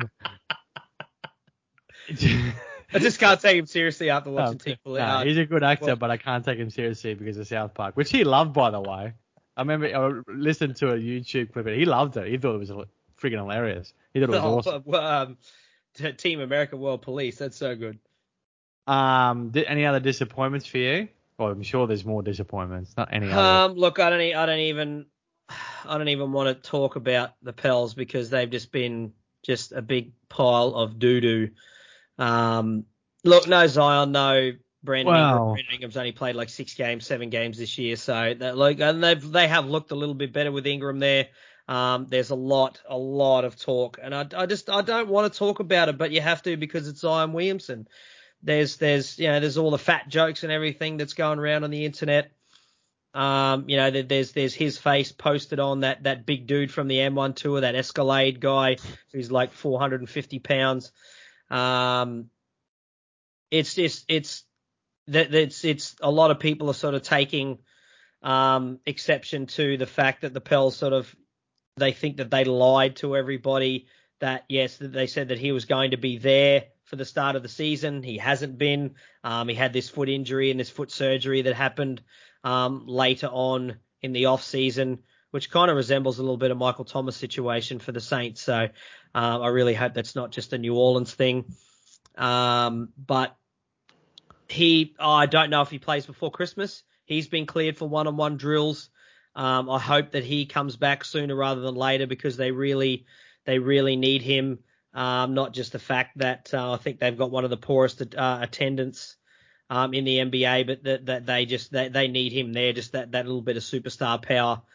I just can't take him seriously after no, watching Team no, uh, he's a good actor, well, but I can't take him seriously because of South Park, which he loved, by the way. I remember I listened to a YouTube clip, and he loved it. He thought it was freaking hilarious. He thought it was awesome. oh, um, Team American World Police. That's so good. Um, di- any other disappointments for you? Well, I'm sure there's more disappointments. Not any other. Um, look, I don't, e- I don't even, I don't even want to talk about the Pels because they've just been just a big pile of doo doo. Um, look, no Zion, no Brandon Ingram. Well, Brandon Ingram's only played like six games, seven games this year, so that like, and they've they have looked a little bit better with Ingram there. Um, there's a lot, a lot of talk, and I, I just, I don't want to talk about it, but you have to because it's Zion Williamson. There's, there's, you know, there's all the fat jokes and everything that's going around on the internet. Um, you know, there's, there's his face posted on that, that big dude from the M one tour, that Escalade guy who's like four hundred fifty pounds. Um, it's just, it's, that it's, it's a lot of people are sort of taking, um, exception to the fact that the Pels sort of, they think that they lied to everybody, that yes, that they said that he was going to be there for the start of the season. He hasn't been. Um, he had this foot injury and this foot surgery that happened um, later on in the off season, which kind of resembles a little bit of Michael Thomas' situation for the Saints. So um, I really hope that's not just a New Orleans thing. Um, but he, oh, I don't know if he plays before Christmas. He's been cleared for one-on-one drills. Um, I hope that he comes back sooner rather than later because they really, they really need him. Um, not just the fact that uh, I think they've got one of the poorest uh, attendance um, in the N B A, but that, that they just they, they need him there, just that, that little bit of superstar power.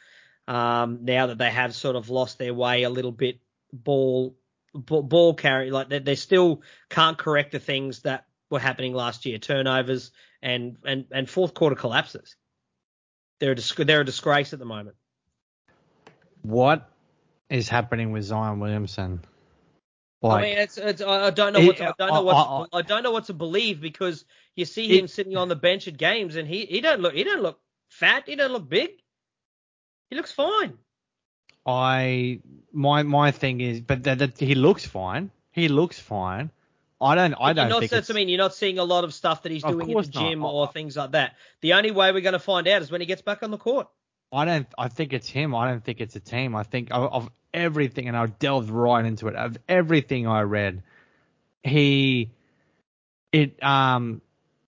Um, now that they have sort of lost their way a little bit, ball ball, ball carry, like they, they still can't correct the things that were happening last year, turnovers and and, and fourth quarter collapses. They're a, they're a disgrace at the moment. What is happening with Zion Williamson? Like, I mean, it's, it's I don't know what to, I don't know what I, I, I don't know what to believe, because you see him it, sitting on the bench at games and he, he don't look he don't look fat, he don't look big, he looks fine. I my my thing is, but that, that he looks fine. He looks fine. I don't I don't not, think that's, I mean, you're not seeing a lot of stuff that he's doing in the gym not. or I, things like that. The only way we're going to find out is when he gets back on the court. I don't. I think it's him. I don't think it's a team. I think of, of everything, and I delved right into it. Of everything I read, he, it, um,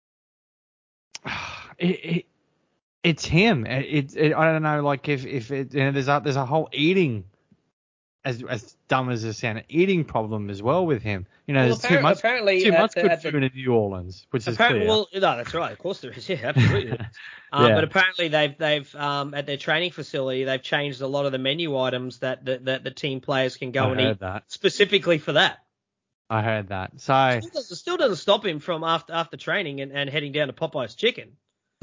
it, it it's him. It, it, I don't know. Like if if it, you know, there's a there's a whole eating, as as dumb as it sounds, eating problem as well with him. You know, well, there's too much apparently too much the, good food the, in New Orleans, which is clear. Well, no, that's right. Of course there is. Yeah, absolutely. um, yeah. But apparently they've they've um at their training facility they've changed a lot of the menu items that that, that the team players can go I and heard eat that. specifically for that. I heard that. So it still, doesn't, still doesn't stop him from after after training and, and heading down to Popeye's Chicken.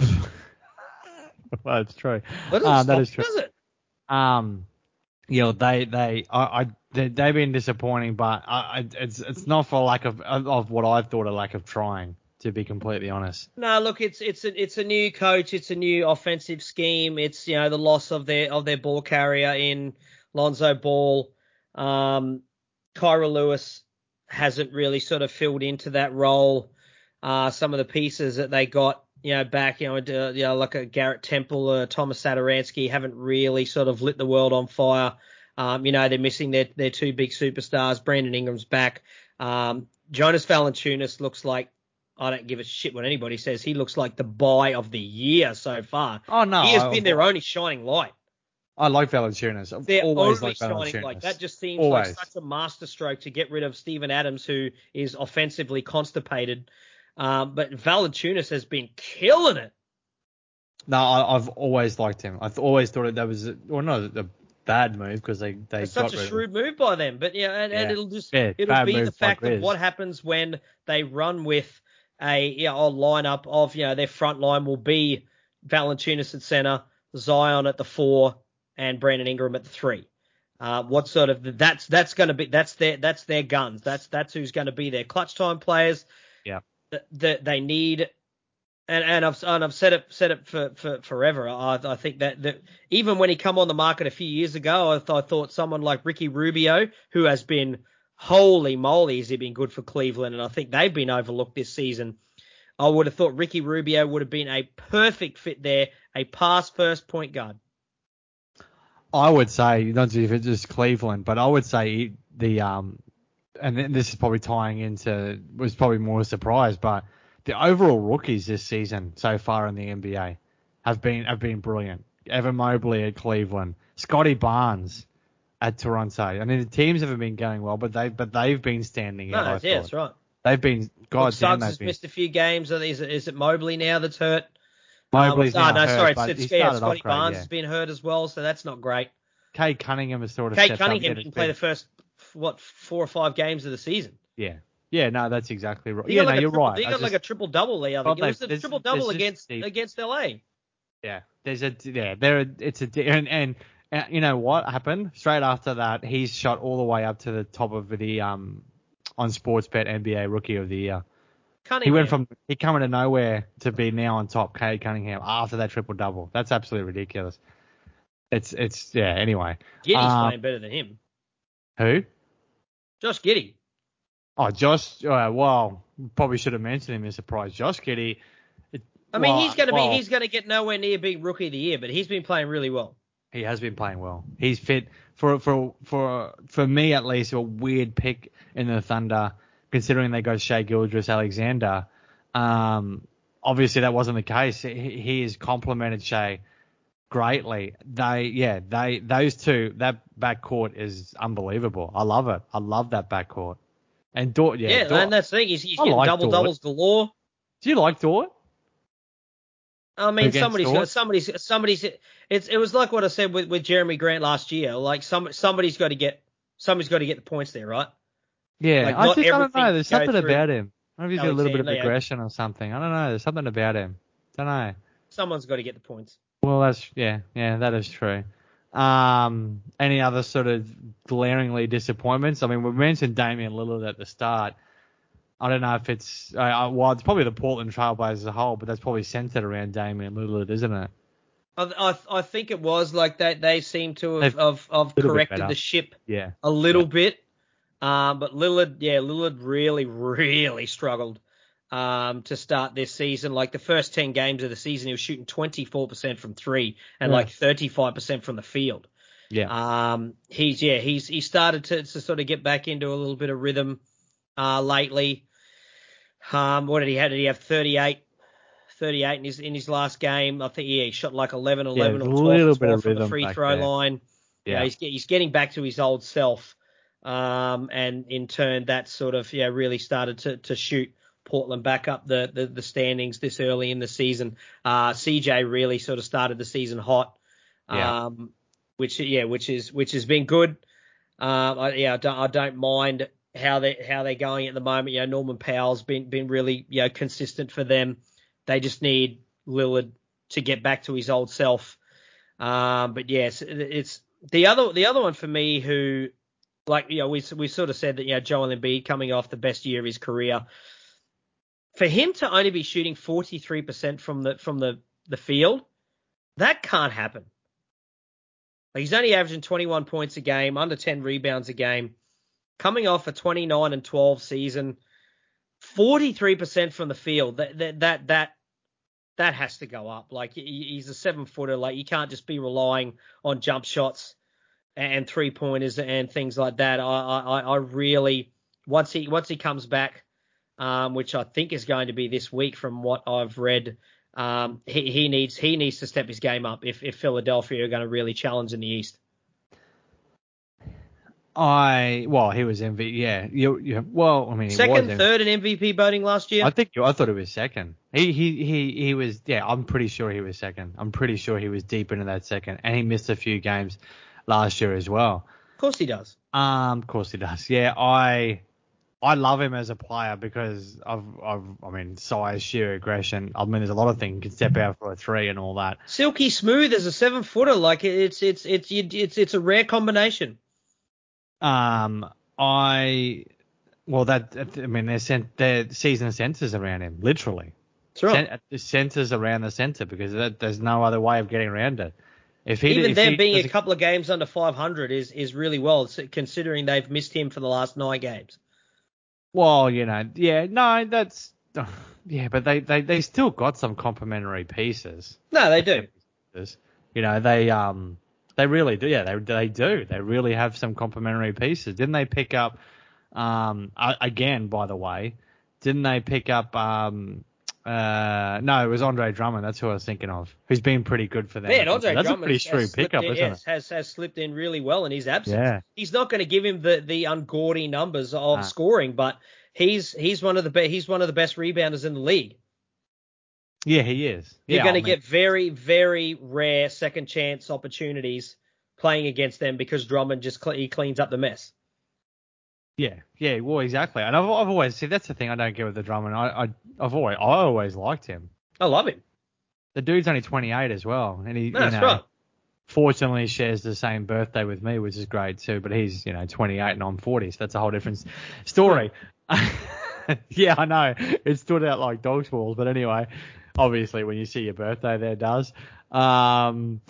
Well, it's true. That, um, stop, that is true. Does it? Um. Yeah, they they I, I they, they've been disappointing, but I, it's it's not for lack of of what I thought a lack of trying, to be completely honest. No, look, it's it's a it's a new coach, it's a new offensive scheme. It's, you know, the loss of their of their ball carrier in Lonzo Ball. Um, Kyra Lewis hasn't really sort of filled into that role. Uh, some of the pieces that they got, you know, back, you know, uh, you know, like a Garrett Temple, uh, Thomas Satoransky, haven't really sort of lit the world on fire. Um, you know, they're missing their, their two big superstars. Brandon Ingram's back. Um, Jonas Valanciunas looks like, I don't give a shit what anybody says. He looks like the buy of the year so far. Oh, no. He has I, been their only shining light. I like Valanciunas. I've They're always only liked shining Valanciunas. light. That just seems always. like such a masterstroke to get rid of Steven Adams, who is offensively constipated. Um, but Valanciunas has been killing it. No, I, I've always liked him. I've always thought that was, a, well, not a bad move, because they they it's got such a rid shrewd of move by them. But yeah, and, yeah. and it'll just yeah, it'll be the fact like of what happens when they run with a you know, a lineup of, you know, their front line will be Valanciunas at center, Zion at the four, and Brandon Ingram at the three. Uh, what sort of that's that's going to be that's their that's their guns. That's that's who's going to be their clutch time players. Yeah. That, that they need. And, and I've and I've said it said it for, for forever. I, I think that, that even when he come on the market a few years ago, I, th- I thought someone like Ricky Rubio, who has been, holy moly, has he been good for Cleveland, and I think they've been overlooked this season. I would have thought Ricky Rubio would have been a perfect fit there, a pass first point guard. I would say, not if it's just Cleveland, but I would say the um, and this is probably tying into, was probably more a surprise, but the overall rookies this season so far in the N B A have been have been brilliant. Evan Mobley at Cleveland, Scotty Barnes at Toronto. I mean, the teams haven't been going well, but they but they've been standing no, out. I yeah, thought. that's right. They've been God Look, damn. Suggs has been. missed a few games. Is it, is it Mobley now that's hurt? Mobley's um, now oh, no, hurt, sorry, but it's, he it's, yeah, started Scotty off great, Barnes yeah. has been hurt as well, so that's not great. Kate Cunningham has sort of Kate stepped Cunningham up. didn't play been... the first what four or five games of the season. Yeah. Yeah, no, that's exactly right. He yeah, got like no, a you're triple, right. He got just, like a triple double the other. It was a triple double against deep. against L A. Yeah, there's a yeah there it's a and, and and you know what happened straight after that? He's shot all the way up to the top of the um on Sportsbet N B A Rookie of the Year. Cunningham. He went from he coming to nowhere to be now on top. Cade Cunningham after that triple double. That's absolutely ridiculous. It's it's yeah. Anyway, Giddy's um, playing better than him. Who? Josh Giddey. Oh, Josh. Uh, well, probably should have mentioned him as a surprise. Josh Giddey. It, I mean, well, he's going to well, be he's going to get nowhere near being Rookie of the Year, but he's been playing really well. He has been playing well. He's fit for for for for me at least. A weird pick in the Thunder, considering they got Shai Gilgeous-Alexander. Um, obviously that wasn't the case. He, he has complemented Shai greatly. They yeah they those two, that backcourt is unbelievable. I love it. I love that backcourt. And Dort, yeah, yeah, Dort, and that's the thing. He's, he's I getting like double Dort. doubles galore. Do you like Dort? I mean, Against somebody's Thoughts? got somebody's somebody's. It's it was like what I said with, with Jeremy Grant last year. Like some somebody's got to get somebody's got to get the points there, right? Yeah, Like I not just I don't everything know. There's go something through about him. I don't know if he's got a little bit of Alexander. You know, aggression or something. I don't know. There's something about him. Don't know. someone's got to get the points. Well, that's yeah, yeah, that is true. Um, any other sort of glaringly disappointments? I mean, we mentioned Damian Lillard at the start. I don't know if it's uh, well, it's probably the Portland Trailblazers as a whole, but that's probably centered around Damian Lillard, isn't it? I, I, I think it was like that. They seem to have, They've- have, have little bit corrected better. the ship Yeah. a little Yeah. bit. Um, but Lillard, yeah, Lillard really, really struggled um, to start this season. Like the first ten games of the season, he was shooting twenty-four percent from three and Yeah. like thirty-five percent from the field. Yeah. Um, he's yeah, he's he started to, to sort of get back into a little bit of rhythm uh, lately. Um, what did he have? Did he have thirty-eight? thirty-eight in his in his last game. I think yeah, he shot like eleven, eleven Yeah, or a twelve little or bit twelve of from the rhythm free back throw there. line. Yeah, Yeah. he's he's getting back to his old self. Um, and in turn, that sort of yeah really started to to shoot Portland back up the the, the standings this early in the season. Uh, C J really sort of started the season hot. Yeah. Um, which yeah, which is which has been good. Um, I, yeah, I don't I don't mind how they how they're going at the moment. You know, Norman Powell's been been really you know consistent for them. They just need Lillard to get back to his old self. Um, but yes, it, it's the other the other one for me who, like you know, we we sort of said that you know Joel Embiid coming off the best year of his career. For him to only be shooting forty-three percent from the from the the field, that can't happen. Like he's only averaging twenty-one points a game, under ten rebounds a game, coming off a twenty-nine and twelve season, forty-three percent from the field. That that that that that has to go up. Like he's a seven footer. Like you can't just be relying on jump shots and three pointers and things like that. I I I really once he once he comes back, um, which I think is going to be this week from what I've read. Um, he, he needs he needs to step his game up if, if Philadelphia are going to really challenge in the East. I well, he was M V P. Yeah, you, you well, I mean, he Second, was third in M V P voting last year. I think I thought he was second. He he he he was. Yeah, I'm pretty sure he was second. I'm pretty sure he was deep into that second, and he missed a few games last year as well. Of course he does. Um, of course he does. Yeah, I. I love him as a player because of, of, I mean, size, sheer aggression. I mean, there's a lot of things. He can step out for a three and all that. Silky smooth as a seven footer. Like it's it's it's it's it's a rare combination. Um, I, well, that I mean, their cent, their season centers around him, literally. That's right. Cent, the centers around the center because that, there's no other way of getting around it. If he Even if them he, being a couple of games under five hundred is is really well considering they've missed him for the last nine games. Well, you know, yeah, no, that's, yeah, but they, they, they still got some complementary pieces. No, they do. You know, they, um, they really do. Yeah, they, they do. They really have some complementary pieces. Didn't they pick up, um, again, by the way, didn't they pick up, um, uh, no, it was Andre Drummond. That's who I was thinking of, who's been pretty good for them. Yeah, Andre That's Drummond a pretty shrewd pickup, in, isn't yes, it? Has has slipped in really well in his absence. Yeah. He's not going to give him the, the ungaudy numbers of Nah. scoring, but he's he's one of the be- he's one of the best rebounders in the league. Yeah, he is. You're yeah, going to I mean, get very very rare second chance opportunities playing against them because Drummond just cl- he cleans up the mess. Yeah, yeah, well, exactly. And I've, I've always see that's the thing I don't get with the Drummond. I, I I've always I always liked him. I love him. The dude's only twenty-eight as well, and he No, you that's know, right. fortunately shares the same birthday with me, which is great too. But he's you know twenty-eight and I'm forty, so that's a whole different story. Yeah, I know it stood out like dog's balls, but anyway, obviously when you see your birthday, there it does. Um,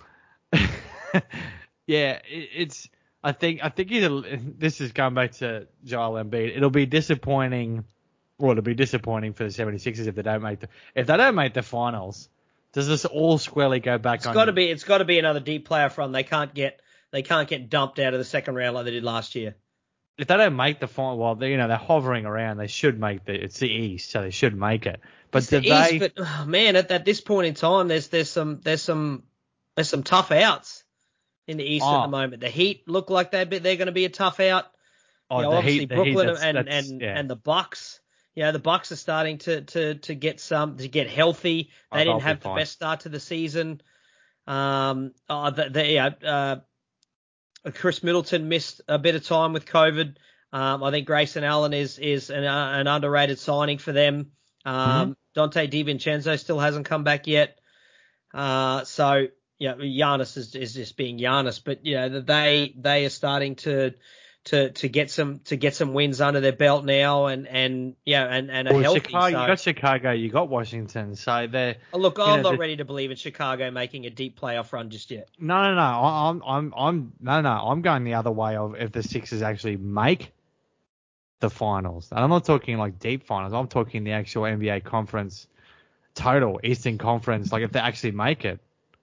yeah, it, it's. I think I think it'll, this is going back to Joel Embiid. It'll be disappointing. Well, it'll be disappointing for the seventy-sixers if they don't make the if they don't make the finals. Does this all squarely go back It's on? got to be it's got to be another deep playoff run. They can't get they can't get dumped out of the second round like they did last year. If they don't make the final, well, they, you know they're hovering around. They should make the. It's the East, so they should make it. But It's the do they? East, but oh, man, at, at this point in time, there's there's some there's some there's some tough outs in the East Oh. at the moment. The Heat look like they they're going to be a tough out. Oh, You know, the obviously Heat, the Heat, Brooklyn that's- and that's- and yeah. and the Bucks. You know, the Bucks are starting to to to get some to get healthy. They Oh, didn't they'll have be the fine. best start to the season. Um, uh, the, the, yeah, uh, Chris Middleton missed a bit of time with COVID. Um, I think Grayson Allen is is an, uh, an underrated signing for them. Mm-hmm. Um, Dante DiVincenzo still hasn't come back yet. Uh, so yeah, Giannis is, is just being Giannis, but you know they they are starting to to to get some to get some wins under their belt now, and and yeah, and and are Well, healthy. Chicago, you So got Chicago, you got Washington, so they're, look, you I'm know, not the, ready to believe in Chicago making a deep playoff run just yet. no, no, no, I- I'm, I'm, I'm, no, no, I'm going the other way of if the Sixers actually make the finals. And I'm not talking like deep finals. I'm talking the actual N B A conference total, Eastern Conference. Like if they actually make it,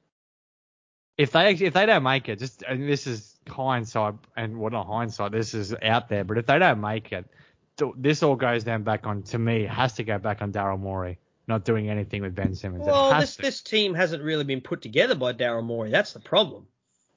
if they if they don't make it, just and this is hindsight, and well not hindsight, this is out there. But if they don't make it, th- this all goes down back on to me. It has to go back on Daryl Morey not doing anything with Ben Simmons. It Well, has this to. this team hasn't really been put together by Daryl Morey. That's the problem.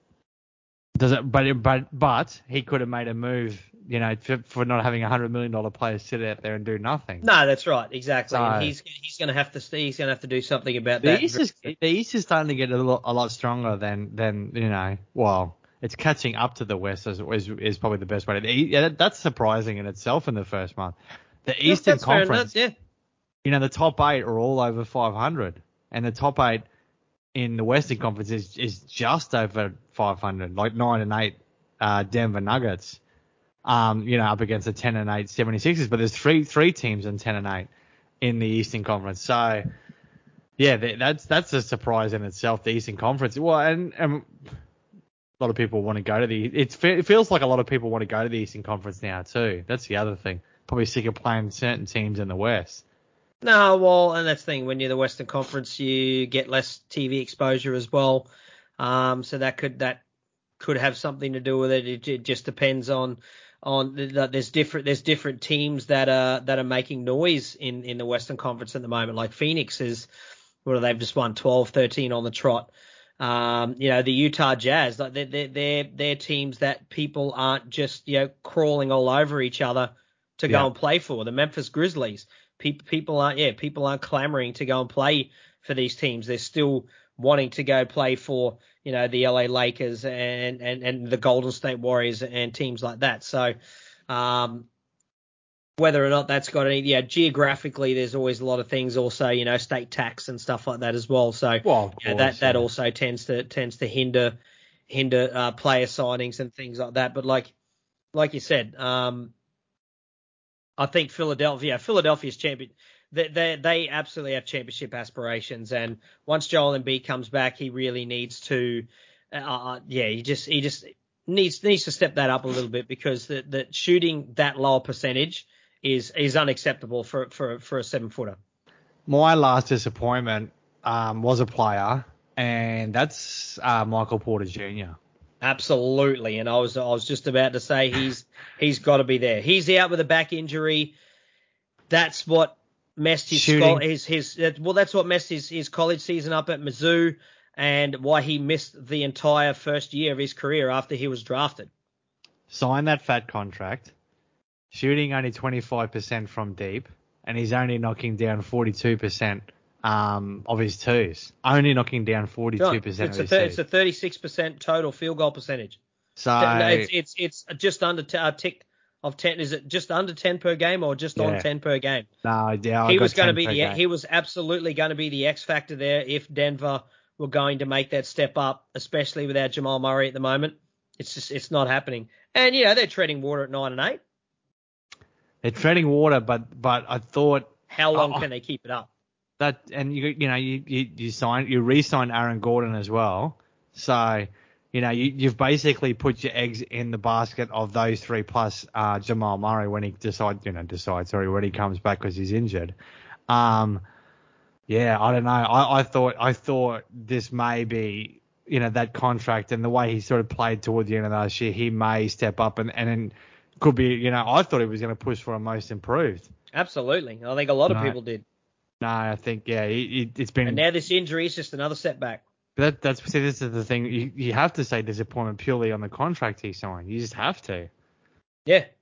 Does it? But but but he could have made a move, you know, for, for not having a hundred million dollar players sit out there and do nothing. No, that's right, exactly. And So he's he's going to have to he's going to have to do something about the that. East is the East is starting to get a lot, a lot stronger than than you know. Well, it's catching up to the West is is, is probably the best way. To, yeah, that, that's surprising in itself in the first month. The Yep, Eastern that's fair enough. Conference, Yeah. you know, the top eight are all over five hundred, and the top eight in the Western Conference is is just over five hundred, like nine and eight uh, Denver Nuggets. Um, you know, up against the ten and eight 76ers, but there's three three teams in ten and eight in the Eastern Conference. So yeah, that's that's a surprise in itself. The Eastern Conference. Well, and, and a lot of people want to go to the. It's it feels like a lot of people want to go to the Eastern Conference now too. That's the other thing. Probably sick of playing certain teams in the West. No, well, and that's the thing. When you're the Western Conference, you get less T V exposure as well. Um, so that could that could have something to do with it. It, it just depends on on the, there's different there's different teams that are that are making noise in, in the Western Conference at the moment. Like Phoenix is, well, they've just won twelve thirteen on the trot. Um, you know, the Utah Jazz, like they're, they're they're they're teams that people aren't just you know crawling all over each other to go Yeah. and play for. The Memphis Grizzlies, people people aren't yeah people aren't clamoring to go and play for these teams. They're still wanting to go play for, you know, the L A Lakers and, and, and the Golden State Warriors and teams like that. So, um, whether or not that's got any, yeah, geographically, there's always a lot of things also, you know, state tax and stuff like that as well. So, Well, of you know, course, that, that yeah. also tends to, tends to hinder, hinder, uh, player signings and things like that. But like, like you said, um, I think Philadelphia, Philadelphia's champion. They, they they absolutely have championship aspirations, and once Joel Embiid comes back, he really needs to, uh, yeah, he just he just needs needs to step that up a little bit because the, the shooting that low percentage is is unacceptable for for for a seven footer. My last disappointment um, was a player, and that's uh, Michael Porter Junior Absolutely, and I was I was just about to say he's he's got to be there. He's out with a back injury. That's what messed his Shooting. his his well that's what messed his, his college season up at Mizzou and why he missed the entire first year of his career after he was drafted. Sign that fat contract. Shooting only twenty-five percent from deep, and he's only knocking down forty-two percent um, of his twos. Only knocking down forty-two percent It's of a his th- twos. it's a thirty-six percent total field goal percentage. So No, it's it's it's just under t- a tick of ten. Is it just under ten per game or just on yeah, ten per game? no, yeah, I He got was going to ten be per the game. he was absolutely going to be the X factor there if Denver were going to make that step up, especially without Jamal Murray at the moment. It's just it's not happening. And you know they're treading water at nine and eight. They're treading water, but but I thought How long oh, can they keep it up? that and you you know you you, you sign you re-sign Aaron Gordon as well. So you know you you've basically put your eggs in the basket of those three plus uh, Jamal Murray when he decides you know decides sorry when he comes back because he's injured. Um, yeah, I don't know. I, I thought I thought this may be you know that contract and the way he sort of played toward the end of last year, he may step up and and then could be you know I thought he was going to push for a most improved. Absolutely. I think a lot of No, people did. no, I think yeah, it, it's been. And now this injury is just another setback. That that's see, this is the thing. You, you have to say disappointment purely on the contract he signed. You just have to. Yeah.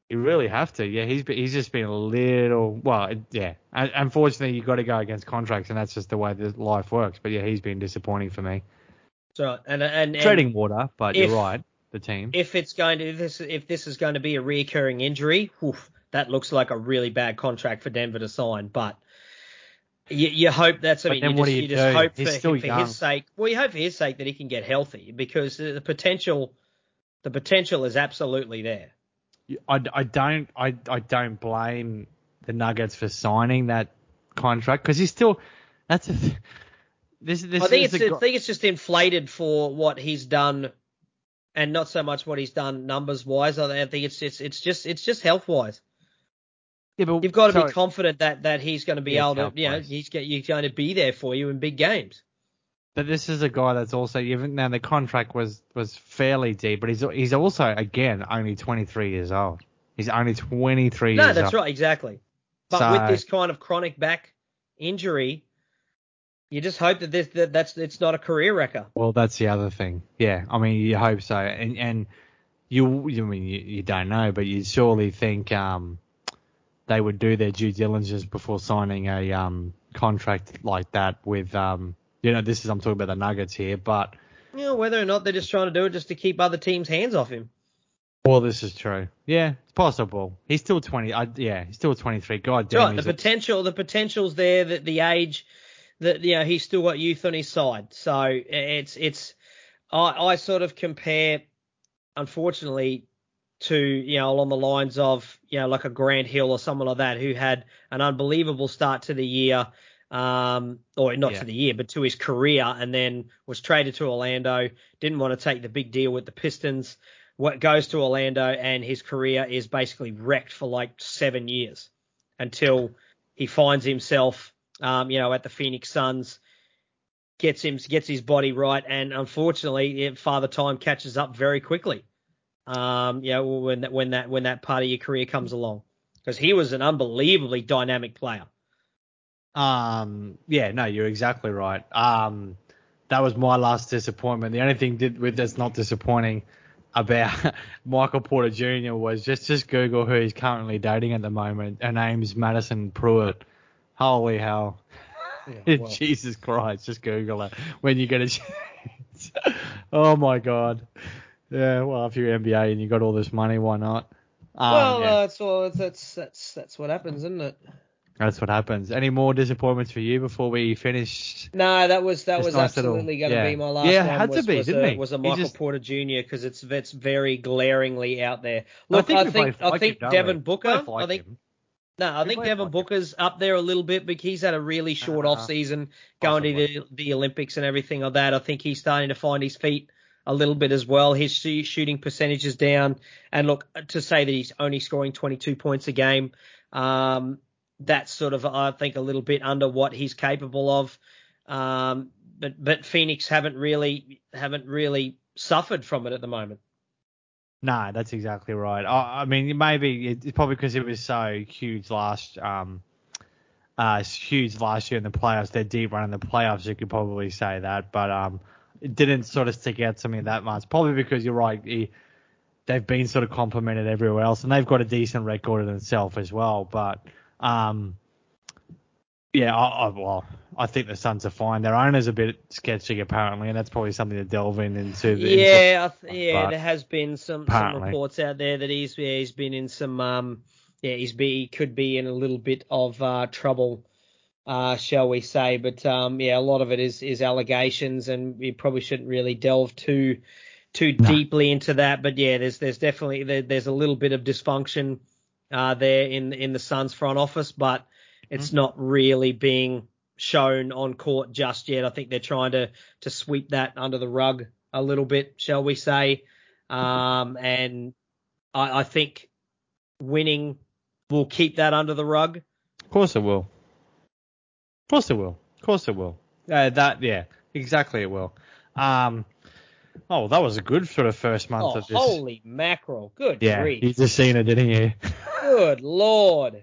You really have to. Yeah, he's been, he's just been a little. Well, yeah. Unfortunately, you got to go against contracts, and that's just the way that life works. But yeah, he's been disappointing for me. So and and, and Treading water, but if, you're right. The team. If it's going to if this if this is going to be a reoccurring injury, oof, that looks like a really bad contract for Denver to sign. But you, you hope that's. I But mean, then you what just do you you just do? hope He's for still for young. his sake. Well, you hope for his sake that he can get healthy because the potential the potential is absolutely there. I, I don't I, I don't blame the Nuggets for signing that contract because he's still that's a, this this I think is it's the, I think it's just inflated for what he's done, and not so much what he's done numbers wise. I think it's just it's just it's just health wise. yeah, but, You've got to so, be confident that, that he's going to be yeah, able to, you know, he's, he's going to be there for you in big games. But this is a guy that's also even now the contract was was fairly deep, but he's he's also again only twenty-three years old. He's only twenty-three No, years old. that's right, exactly. But so, with this kind of chronic back injury, you just hope that this that that's it's not a career wrecker. Well, that's the other thing. Yeah, I mean you hope so, and and you you I mean you, you don't know, but you surely think um they would do their due diligence before signing a um contract like that with um. You know, this is I'm talking about the Nuggets here, but You know, whether or not they're just trying to do it just to keep other teams' hands off him. Well, this is true. Yeah, it's possible. He's still twenty. I, yeah, he's still twenty-three. God damn. Right, the potential, the potential's there. That the age, that you know, he's still got youth on his side. So it's it's. I I sort of compare, unfortunately, to, you know, along the lines of, you know, like a Grant Hill or someone like that who had an unbelievable start to the year, um, or not yeah. to the year, but to his career, and then was traded to Orlando, didn't want to take the big deal with the Pistons, what goes to Orlando, and his career is basically wrecked for like seven years until he finds himself, um, you know, at the Phoenix Suns, gets him, gets his body right, and unfortunately, Father Time catches up very quickly. Um, you know, when that when that when that part of your career comes along, because he was an unbelievably dynamic player. Um, yeah, no, you're exactly right. Um, that was my last disappointment. The only thing did with that's not disappointing about Michael Porter Junior was just just Google who he's currently dating at the moment. Her name's Madison Pruitt. Holy hell. Yeah, well. Jesus Christ, just Google it when you get a chance. Oh my God. Yeah, well, if you're N B A and you got all this money, why not? Um, well, yeah. uh, that's, well, that's that's that's what happens, isn't it? That's what happens. Any more disappointments for you before we finish? No, that was that it's was nice absolutely going to yeah. be my last yeah, one. Had was, to be, was didn't a, he? was a Michael just... Porter Junior because it's it's very glaringly out there. Look, I think I think, like I think him, Devin Booker. like I think him. no, I we think Devin like Booker's him. up there a little bit because he's had a really short uh, off season going possibly. to the, the Olympics and everything like that. I think he's starting to find his feet a little bit as well. His shooting percentage is down. And look, to say that he's only scoring twenty-two points a game, um, that's sort of, I think, a little bit under what he's capable of. Um, but, but Phoenix haven't really, haven't really suffered from it at the moment. No, that's exactly right. I, I mean, maybe it's probably because it was so huge last, um, uh, huge last year in the playoffs. Their deep run in the playoffs, you could probably say that. But, um, it didn't sort of stick out to me that much. Probably because you're right. He, they've been sort of complimented everywhere else, and they've got a decent record in itself as well. But um, yeah, I, I, well, I think the Suns are fine. Their owner's a bit sketchy apparently, and that's probably something to delve in into. The, yeah, into, I th- yeah, there has been some, some reports out there that he's yeah, he's been in some um, yeah, he's be he could be in a little bit of uh, trouble. Uh, shall we say, but um, yeah, a lot of it is, is allegations, and we probably shouldn't really delve too too no. deeply into that. But yeah, there's there's definitely there, there's a little bit of dysfunction uh, there in in the Suns front office, but it's mm-hmm. not really being shown on court just yet. I think they're trying to to sweep that under the rug a little bit, shall we say? Um, and I, I think winning will keep that under the rug. Of course it will. Of course it will. Of course it will. Uh, that, yeah, exactly it will. Um, oh, that was a good sort of first month oh, of this. Holy mackerel. Good yeah, grief. You just seen it, didn't you? Good Lord.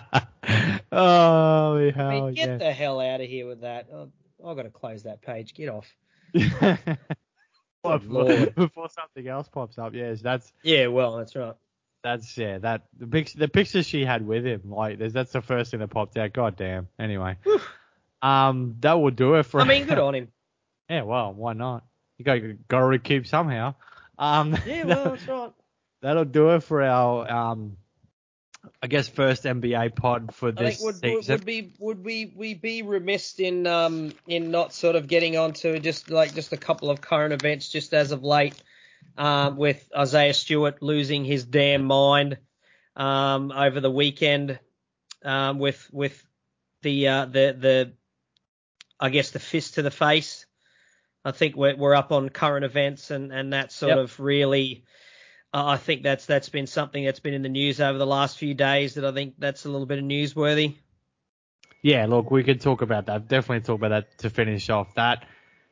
oh, hell, I mean, get yeah. the hell out of here with that. Oh, I've got to close that page. Get off. well, before, before something else pops up, yes, that's... Yeah, well, that's right. That's yeah. That the pic, the pictures she had with him, like there's, that's the first thing that popped out. God damn. Anyway, um, that will do it for. I mean, good on him. Yeah, well, why not? You got got to recoup somehow. Um, Yeah, well, that's right. That'll do it for our um, I guess first N B A pod for I this think would season. would be would we we be remiss in um in not sort of getting onto just like just a couple of current events just as of late. Um, with Isaiah Stewart losing his damn mind um, over the weekend, um, with with the uh, the the I guess the fist to the face. I think we're we're up on current events and, and that sort Yep. of really. Uh, I think that's that's been something that's been in the news over the last few days that I think that's a little bit of newsworthy. Yeah, look, we could talk about that. Definitely talk about that to finish off that.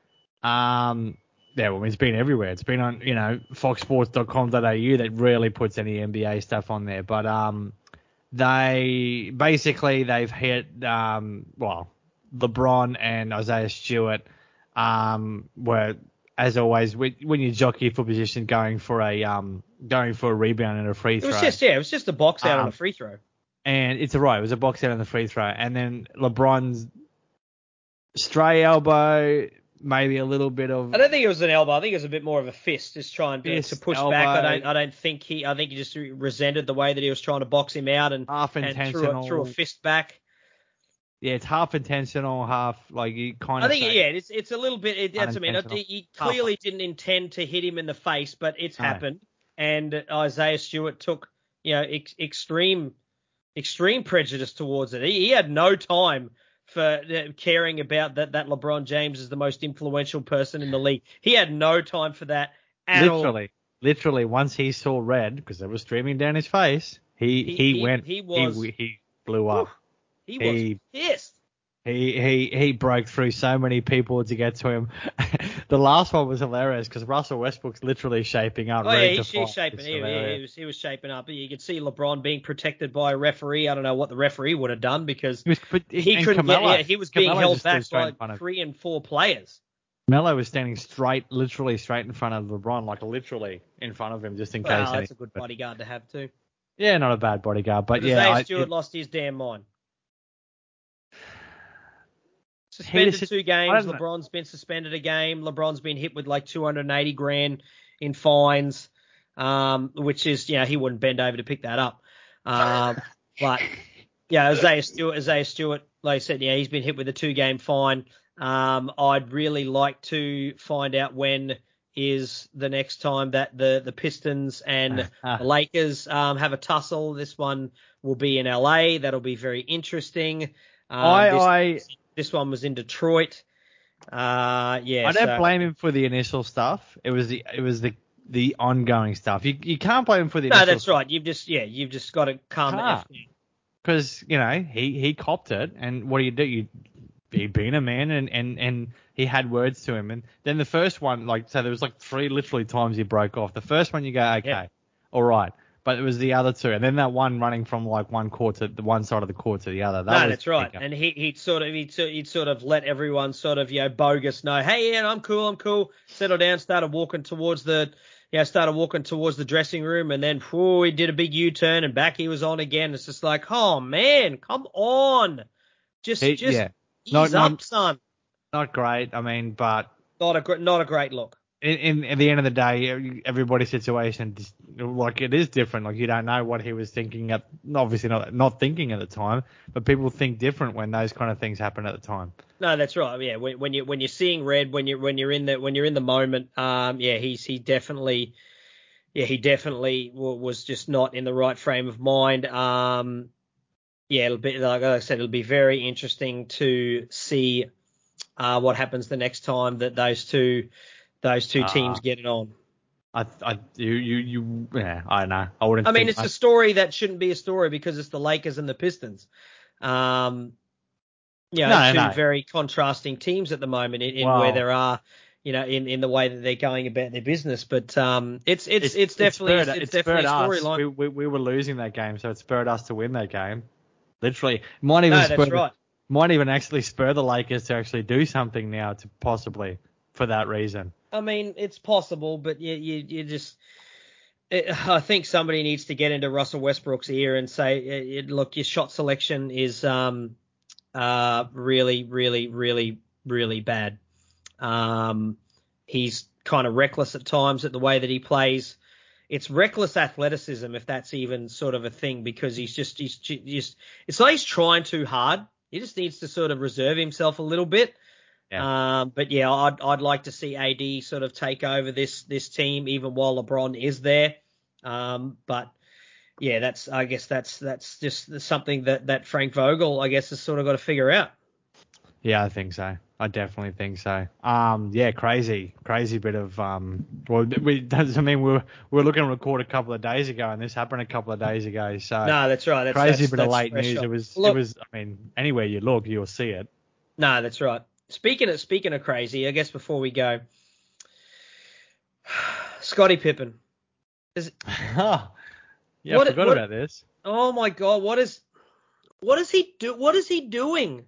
Um. Yeah, well, it's been everywhere. It's been on, you know, fox sports dot com dot a u that rarely puts any N B A stuff on there. But um, they basically they've hit um, well, LeBron and Isaiah Stewart um were, as always, when you jockey for position, going for a um going for a rebound and a free throw. It was just yeah, it was just a box out um, on a free throw. And it's a right. It was a box out on the free throw, and then LeBron's stray elbow. Maybe a little bit of. I don't think it was an elbow. I think it was a bit more of a fist, just trying to, fist, to push elbow, back. I don't. I don't think he. I think he just resented the way that he was trying to box him out and, half and intentional. threw, a, threw a fist back. Yeah, it's half intentional, half like you kind I of. think say yeah, it's it's a little bit. It, that's I mean, it, he clearly didn't intend to hit him in the face, but it's no. happened. And Isaiah Stewart took you know ex, extreme extreme prejudice towards it. He, he had no time for caring about that, that LeBron James is the most influential person in the league. He had no time for that at all. Literally, literally, once he saw red, because it was streaming down his face, he, he, he, he went, he, was, he, he blew up. He was he, pissed. He, he, he broke through so many people to get to him. The last one was hilarious because Russell Westbrook's literally shaping up. Oh, ready yeah, to he's, fight. he's shaping. It's He, he, hilarious. he, was, he was shaping up. You could see LeBron being protected by a referee. I don't know what the referee would have done because He was- but- he and couldn't Carmelo- get. Yeah, he was being Carmelo held just stood back straight in by front of- three and four players. Melo was standing straight, literally straight in front of LeBron, like literally in front of him, just in Well, case. that's any- a good bodyguard to have too. Yeah, not a bad bodyguard, but, But yeah, Isaiah I, Stewart it, lost his damn mind. He Suspended was- two I games. don't know. LeBron's been suspended a game. LeBron's been hit with like two hundred eighty grand in fines, um, which is, you know, he wouldn't bend over to pick that up. Um, but yeah, Isaiah Stewart, Isaiah Stewart, like I said, yeah, he's been hit with a two game fine. Um, I'd really like to find out when is the next time that the, the Pistons and the Lakers, um, have a tussle. This one will be in L A. That'll be very interesting. Um, I, this, I, This one was in Detroit. Uh, yeah. I don't so, blame him for the initial stuff. It was the, it was the, the ongoing stuff. You, you can't blame him for the No, initial that's right. You've just, yeah, you've just got to calm the F down. Because, you know, he, he copped it, and what do you do? You, he being a man, and, and, and he had words to him. And then the first one, like, so there was like three literally times he broke off. The first one you go, okay, Yeah. all right. But it was the other two. And then that one running from like one court to the one side of the court to the other. That No, was that's right. bigger. And he, he'd sort of, he'd, sort- he'd sort of let everyone sort of, you know, bogus know, hey, yeah, I'm cool, I'm cool. Settle down, started walking towards the, you know, started walking towards the dressing room, and then, whew, he did a big U-turn, and back he was on again. It's just like, oh man, come on, just, He- just yeah. ease Not- up, not- son. Not great. I mean, but Not a, gr- not a great look. in, in at the end of the day, everybody's situation, just, like, it is different. Like, you don't know what he was thinking at, obviously not not thinking at the time, but people think different when those kind of things happen at the time. No, that's right. Yeah, when, when you when you're seeing red, when you when you're in the when you're in the moment, um, yeah, he's he definitely, yeah, he definitely w- was just not in the right frame of mind. Um, yeah, it'll be like I said, it'll be very interesting to see uh, what happens the next time that those two those two teams Uh, get it on. I, I, you, you, you, yeah, I don't know. I wouldn't. I mean, think it's I, a story that shouldn't be a story because it's the Lakers and the Pistons. Um, you know, No, two no. very contrasting teams at the moment in, in Wow. where there are, you know, in, in the way that they're going about their business. But um, it's it's it's, definitely spurred, it's, it definitely a spurred us. storyline. We, we, we were losing that game, so it spurred us to win that game. Literally, might even No, spur, that's right. might even actually spur the Lakers to actually do something now, to possibly for that reason. I mean, it's possible, but you you, you just it, I think somebody needs to get into Russell Westbrook's ear and say, it, look, your shot selection is um, uh, really, really, really, really bad. Um, he's kind of reckless at times at the way that he plays. It's reckless athleticism, if that's even sort of a thing, because he's just, he's just, it's like he's trying too hard. He just needs to sort of reserve himself a little bit. Yeah. Um, but yeah, I'd, I'd like to see A D sort of take over this, this team, even while LeBron is there. Um, but yeah, that's, I guess that's, that's just something that, that Frank Vogel, I guess, has sort of got to figure out. Yeah, I think so. I definitely think so. Um, yeah, crazy, crazy bit of um. Well, we. I mean, we were we were looking to record a couple of days ago, and this happened a couple of days ago. So no, that's right. That's, crazy that's, bit that's of late fresh news. up. It was. Look, it was. I mean, anywhere you look, you'll see it. No, that's right. Speaking of speaking of crazy, I guess before we go, Scottie Pippen. Is, oh, yeah, what, I forgot what, about this. Oh my God, what is what is he do? What is he doing?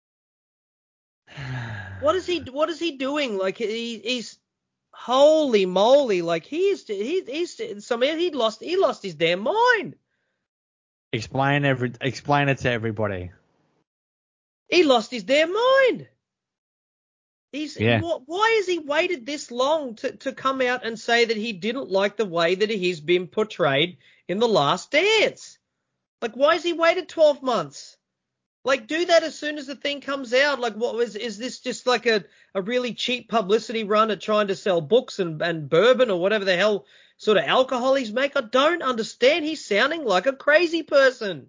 What is he? What is he doing? Like he, he's holy moly! Like he's he, he's some he lost he lost his damn mind. Explain every explain it to everybody. He lost his damn mind. He's yeah. What, why has he waited this long to, to come out and say that he didn't like the way that he's been portrayed in The Last Dance? Like, why has he waited twelve months? Like, do that as soon as the thing comes out. Like, what was, is this just like a, a really cheap publicity run at trying to sell books and, and bourbon or whatever the hell sort of alcohol he's make? I don't understand. He's sounding like a crazy person.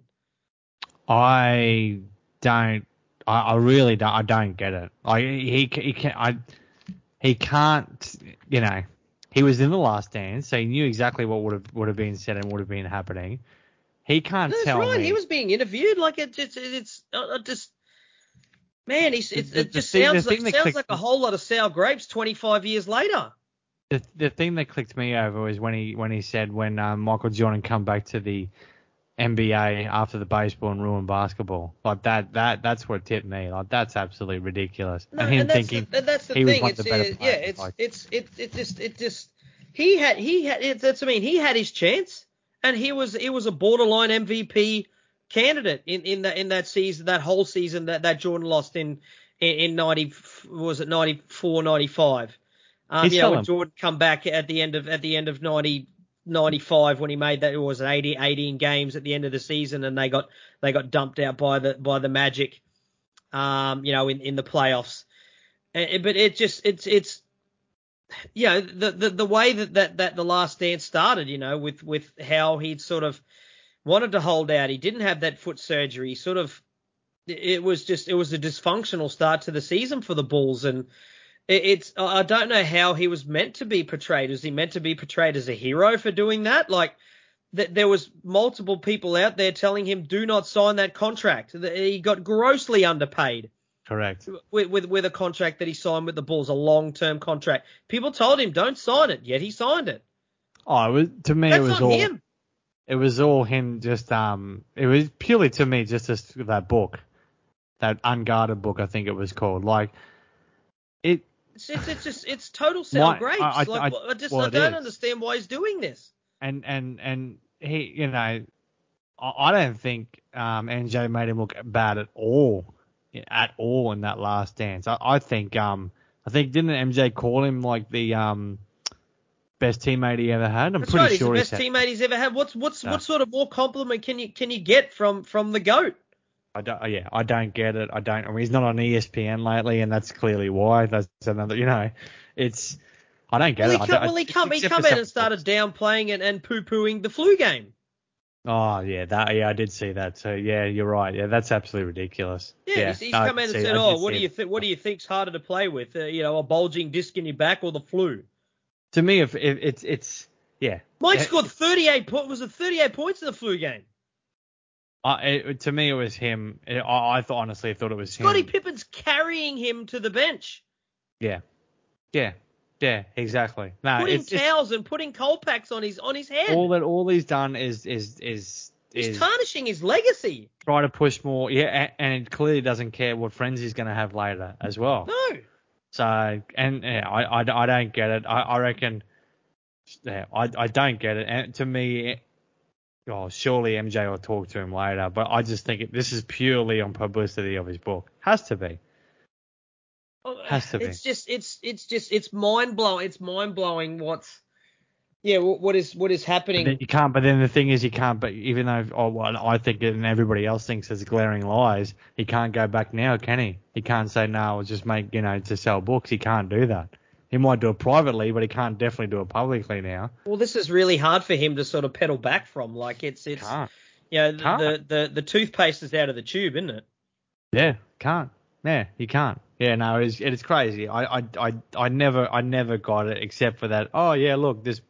I don't, I, I really don't, I don't get it. Like, he, he can, I, he can't, you know, he was in The Last Dance, so he knew exactly what would have, would have been said and would have been happening. He can't That's tell right. me. He was being interviewed. Like it just, it's uh, just, man. He's, it's, the, it just the thing, sounds like sounds clicked, like me, a whole lot of sour grapes twenty-five years later. The the thing that clicked me over was when he when he said when um, Michael Jordan come back to the N B A after the baseball and ruined basketball. Like that that that's what tipped me. Like that's absolutely ridiculous. No, and him and that's thinking the, that's the he thing. was one It's of the better uh, players. yeah. It's like, it's it it just it just he had he had it, that's I mean he had his chance and he was he was a borderline M V P candidate in in that in that season that whole season that, that Jordan lost in in, in ninety was it ninety-four ninety-five. Um, He's you know when selling. Jordan come back at the end of at the end of ninety ninety-five when he made that, it was an eighty, eighteen games at the end of the season and they got they got dumped out by the by the Magic. Um, you know in in the playoffs. But it just it's it's you know the the, the way that, that that the Last Dance started, you know, with with how he'd sort of wanted to hold out. He didn't have that foot surgery. Sort of it was just it was a dysfunctional start to the season for the Bulls, and it, it's I don't know how he was meant to be portrayed. Was he meant to be portrayed as a hero for doing that? Like that there was multiple people out there telling him do not sign that contract. He got grossly underpaid. Correct. With, with with a contract that he signed with the Bulls, a long-term contract. People told him don't sign it, yet he signed it. Oh, it was, to me That's it was on all him. It was all him. Just um, it was purely to me just this, that book, that Unguarded book, I think it was called. Like it. It's it's, it's just it's total sour My, grapes. I, I, like I, I just well, I it don't is. understand why he's doing this. And and and he, you know, I, I don't think um M J made him look bad at all, at all in that Last Dance. I, I think um I think didn't M J call him like the um best teammate he ever had? I'm That's pretty right. sure He's the best he teammate he's ever had. What's what's No. what sort of more compliment can you can you get from from the GOAT? I don't, yeah, I don't get it. I don't. I mean, he's not on E S P N lately, and that's clearly why. That's another. You know, it's. I don't get Well, it. he come, well, he come he come out and started downplaying and, and poo-pooing the flu game. Oh yeah, that yeah, I did see that. So yeah, you're right. Yeah, that's absolutely ridiculous. Yeah, yeah he's, he's no, come out and see, said, I "Oh, did what do see you it. think? What do you think's harder to play with? Uh, you know, a bulging disc in your back or the flu?" To me, if, if it's it's yeah. Mike It- scored thirty-eight points. Was it thirty-eight points in the flu game? Uh, it, to me, it was him. It, I, I thought honestly, I thought it was Scottie him. Pippen's carrying him to the bench, Yeah, yeah, yeah, exactly. No, putting it's, towels it's and putting cold packs on his on his head. all that all he's done is is is He's is tarnishing his legacy. try to push more. Yeah, and, and it clearly doesn't care what friends he's going to have later as well. No. So and yeah, I, I, I don't get it. I, I reckon Yeah, I I don't get it. And to me, oh, surely M J will talk to him later. But I just think it, this is purely on publicity of his book. Has to be. Has to be. It's just, it's, it's just, it's mind blowing. It's mind blowing. What's, yeah, what, what is, what is happening? But then you can't. But then the thing is, you can't. But even though, oh, well, I think it and everybody else thinks it's glaring lies, he can't go back now, can he? He can't say no. I'll just make you know to sell books. He can't do that. He might do it privately, but he can't definitely do it publicly now. Well, this is really hard for him to sort of pedal back from. Like it's, it's, Can't. you know, the, Can't. the, the, the toothpaste is out of the tube, isn't it? Yeah, can't. Yeah, he can't. Yeah, no, it's it's crazy. I, I, I, I never I never got it except for that. Oh yeah, look, this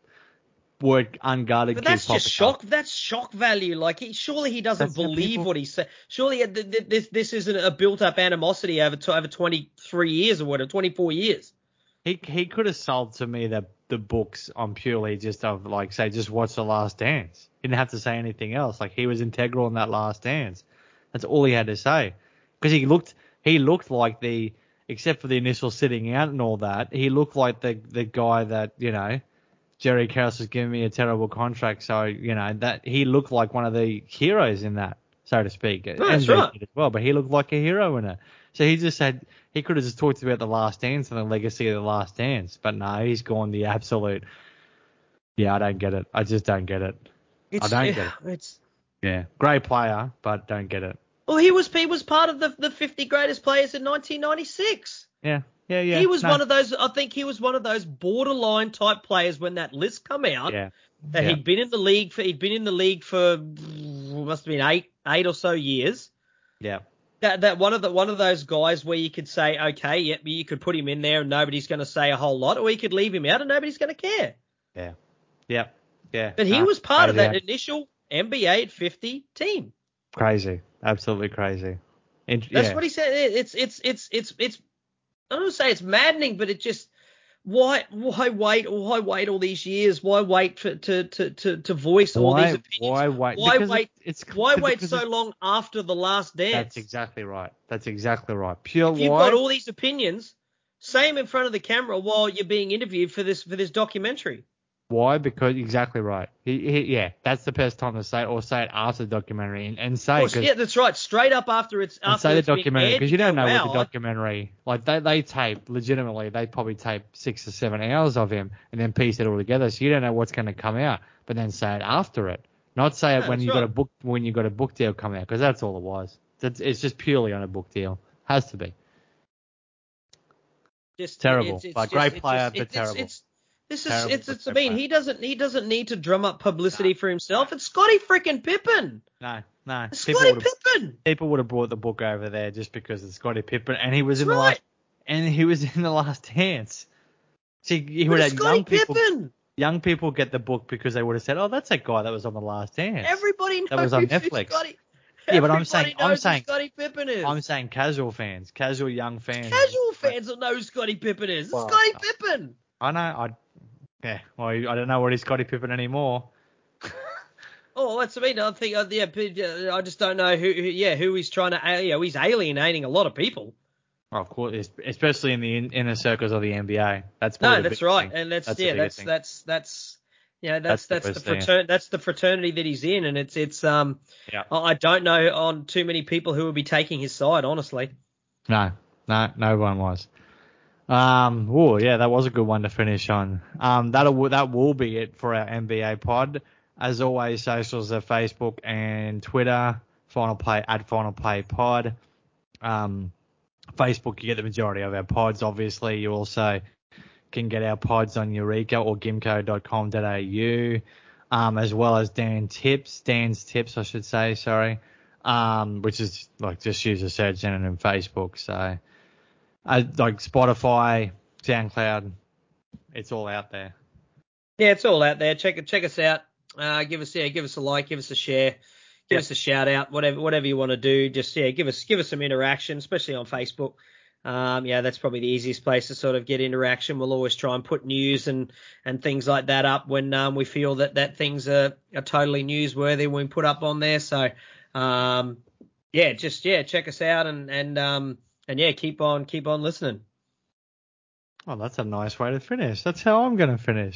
word unguarded. But that's just shock. Up. That's shock value. Like he, surely he doesn't That's believe people... what he said. Surely this this isn't a built up animosity over over twenty-three years or whatever, twenty-four years. He he could have sold to me the the books on purely just of like say just watch The Last Dance. He didn't have to say anything else. Like he was integral in that Last Dance. That's all he had to say. Because he looked he looked like the except for the initial sitting out and all that, he looked like the the guy that, you know, Jerry Krause was giving me a terrible contract, so, you know, that he looked like one of the heroes in that, so to speak. No, that's right. As well, but he looked like a hero in it. So he just said he could have just talked about The Last Dance and the legacy of The Last Dance, but no, he's gone the absolute. Yeah, I don't get it. I just don't get it. It's, I don't get it. It's Yeah, great player, but don't get it. Well, he was he was part of the the fifty greatest players in nineteen ninety-six. Yeah, yeah, yeah. He was no. one of those. I think he was one of those borderline type players when that list come out. Yeah. That yeah. he'd been in the league for he'd been in the league for must have been eight eight or so years. Yeah. That that one of the one of those guys where you could say, okay, yep, you could put him in there and nobody's going to say a whole lot, or you could leave him out and nobody's going to care. Yeah. Yeah. Yeah. But he no, was part of that crazy. initial N B A at fifty team. Crazy. Absolutely crazy. In, That's yeah. what he said. It's it's it's it's it's. I don't want to say it's maddening, but it just why why wait why wait all these years? Why wait for, to to to to voice all why, these opinions? Why wait? Why because wait? It's, it's why wait because so it's, long after The Last Dance? That's exactly right. That's exactly right. Pure. If you've why? got all these opinions, say them in front of the camera while you're being interviewed for this for this documentary. Why? Because exactly right. He, he, yeah, that's the best time to say it, or say it after the documentary and, and say. Course, yeah, that's right. Straight up after it's and after say it's the documentary because you don't know wow, what the documentary like. They they tape legitimately. They probably tape six or seven hours of him and then piece it all together. So you don't know what's going to come out, but then say it after it. Not say it No, when you right. got a book when you got a book deal come out, because that's all it was. It's, it's just purely on a book deal. Has to be. Just terrible, it's, it's but just, great it's player, just, but it's, terrible. It's, this is terrible, it's it's. I but mean, player. he doesn't he doesn't need to drum up publicity for himself. It's Scottie freaking Pippen. No, no. Scottie Pippen. People would have brought the book over there just because it's Scottie Pippen, and he was That's in the right. last, and he was in the Last Dance. See, he But would it's have Scottie young people. Pippen. Young people get the book because they would have said, "Oh, that's that guy that was on the Last Dance." Everybody knows that was on who Netflix. Scottie. Yeah, but I'm Everybody saying, knows I'm saying, who Scottie Pippen is. I'm saying, casual fans, casual young fans. Casual fans will know who Scottie Pippen is. It's Well, Scottie Pippen. I know. I yeah. Well, I don't know what is Scottie Pippen anymore. Oh, that's I mean. I think uh, yeah. I just don't know who, who. Yeah, who he's trying to. You know, he's alienating a lot of people. Well, of course, especially in the in, inner circles of the N B A. That's no, the that's right, thing. and that's, that's yeah, that's, that's that's that's yeah, that's that's, that's the fraternity. That's the fraternity that he's in, and it's it's um. Yeah. I don't know on too many people who would be taking his side, honestly. No, no, no one was. Um. Oh, yeah, that was a good one to finish on. Um. That'll that will be it for our N B A pod. As always, socials are Facebook and Twitter. Final Play at Final Play Pod. Um. Facebook, you get the majority of our pods, obviously. You also can get our pods on Eureka or gimco dot com dot a u, um, as well as Dan Tips, Dan's Tips, I should say, sorry, um, which is like just use a search engine in Facebook. So, uh, like Spotify, SoundCloud, it's all out there. Yeah, it's all out there. Check check us out. Uh, give us yeah, give us a like, give us a share. Give yep. us a shout out, whatever whatever you want to do. Just yeah, give us give us some interaction, especially on Facebook. Um, yeah, that's probably the easiest place to sort of get interaction. We'll always try and put news and, and things like that up when um, we feel that, that things are, are totally newsworthy when we put up on there. So um, yeah, just yeah, check us out and and um and yeah, keep on keep on listening. Oh, that's a nice way to finish. That's how I'm going to finish.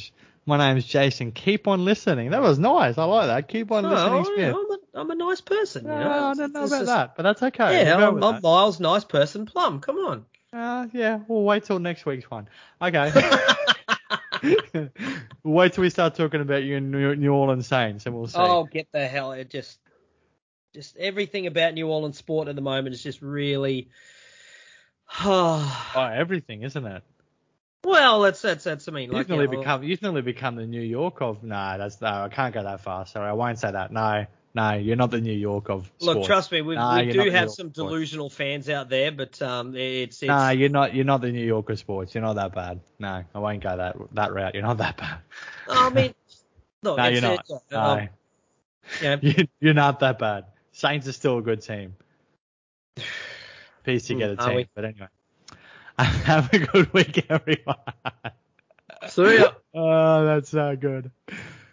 My name's Jason. Keep on listening. That was nice. I like that. Keep on Oh, listening, yeah, Smith. I'm a, I'm a nice person, you Uh, know. I don't know It's about just- that, but that's okay. Yeah, We'll go I'm, with I'm that. Miles, nice person, Plum. Come on. Uh, yeah, we'll wait till next week's one. Okay. We'll wait till we start talking about you in New New Orleans Saints, and we'll see. Oh, get the hell! It just, just everything about New Orleans sport at the moment is just really. Oh, everything, isn't it? Well, that's that's that's. I mean, like You've nearly you know, become you've nearly become the New York of. No, that's no. I can't go that far. Sorry, I won't say that. No, no, you're not the New York of sports. Look, trust me, we, No, we you're do not the New have York some of sports. delusional fans out there, but um, it's it's. No, you're not. You're not the New York of sports. You're not that bad. No, I won't go that that route. You're not that bad. I mean, look, No, it's, you're not. it's, No. um, you know, You- You're not that bad. Saints are still a good team. Piece together Are team. we? But anyway, have a good week, everyone. See ya. Oh, that's so good.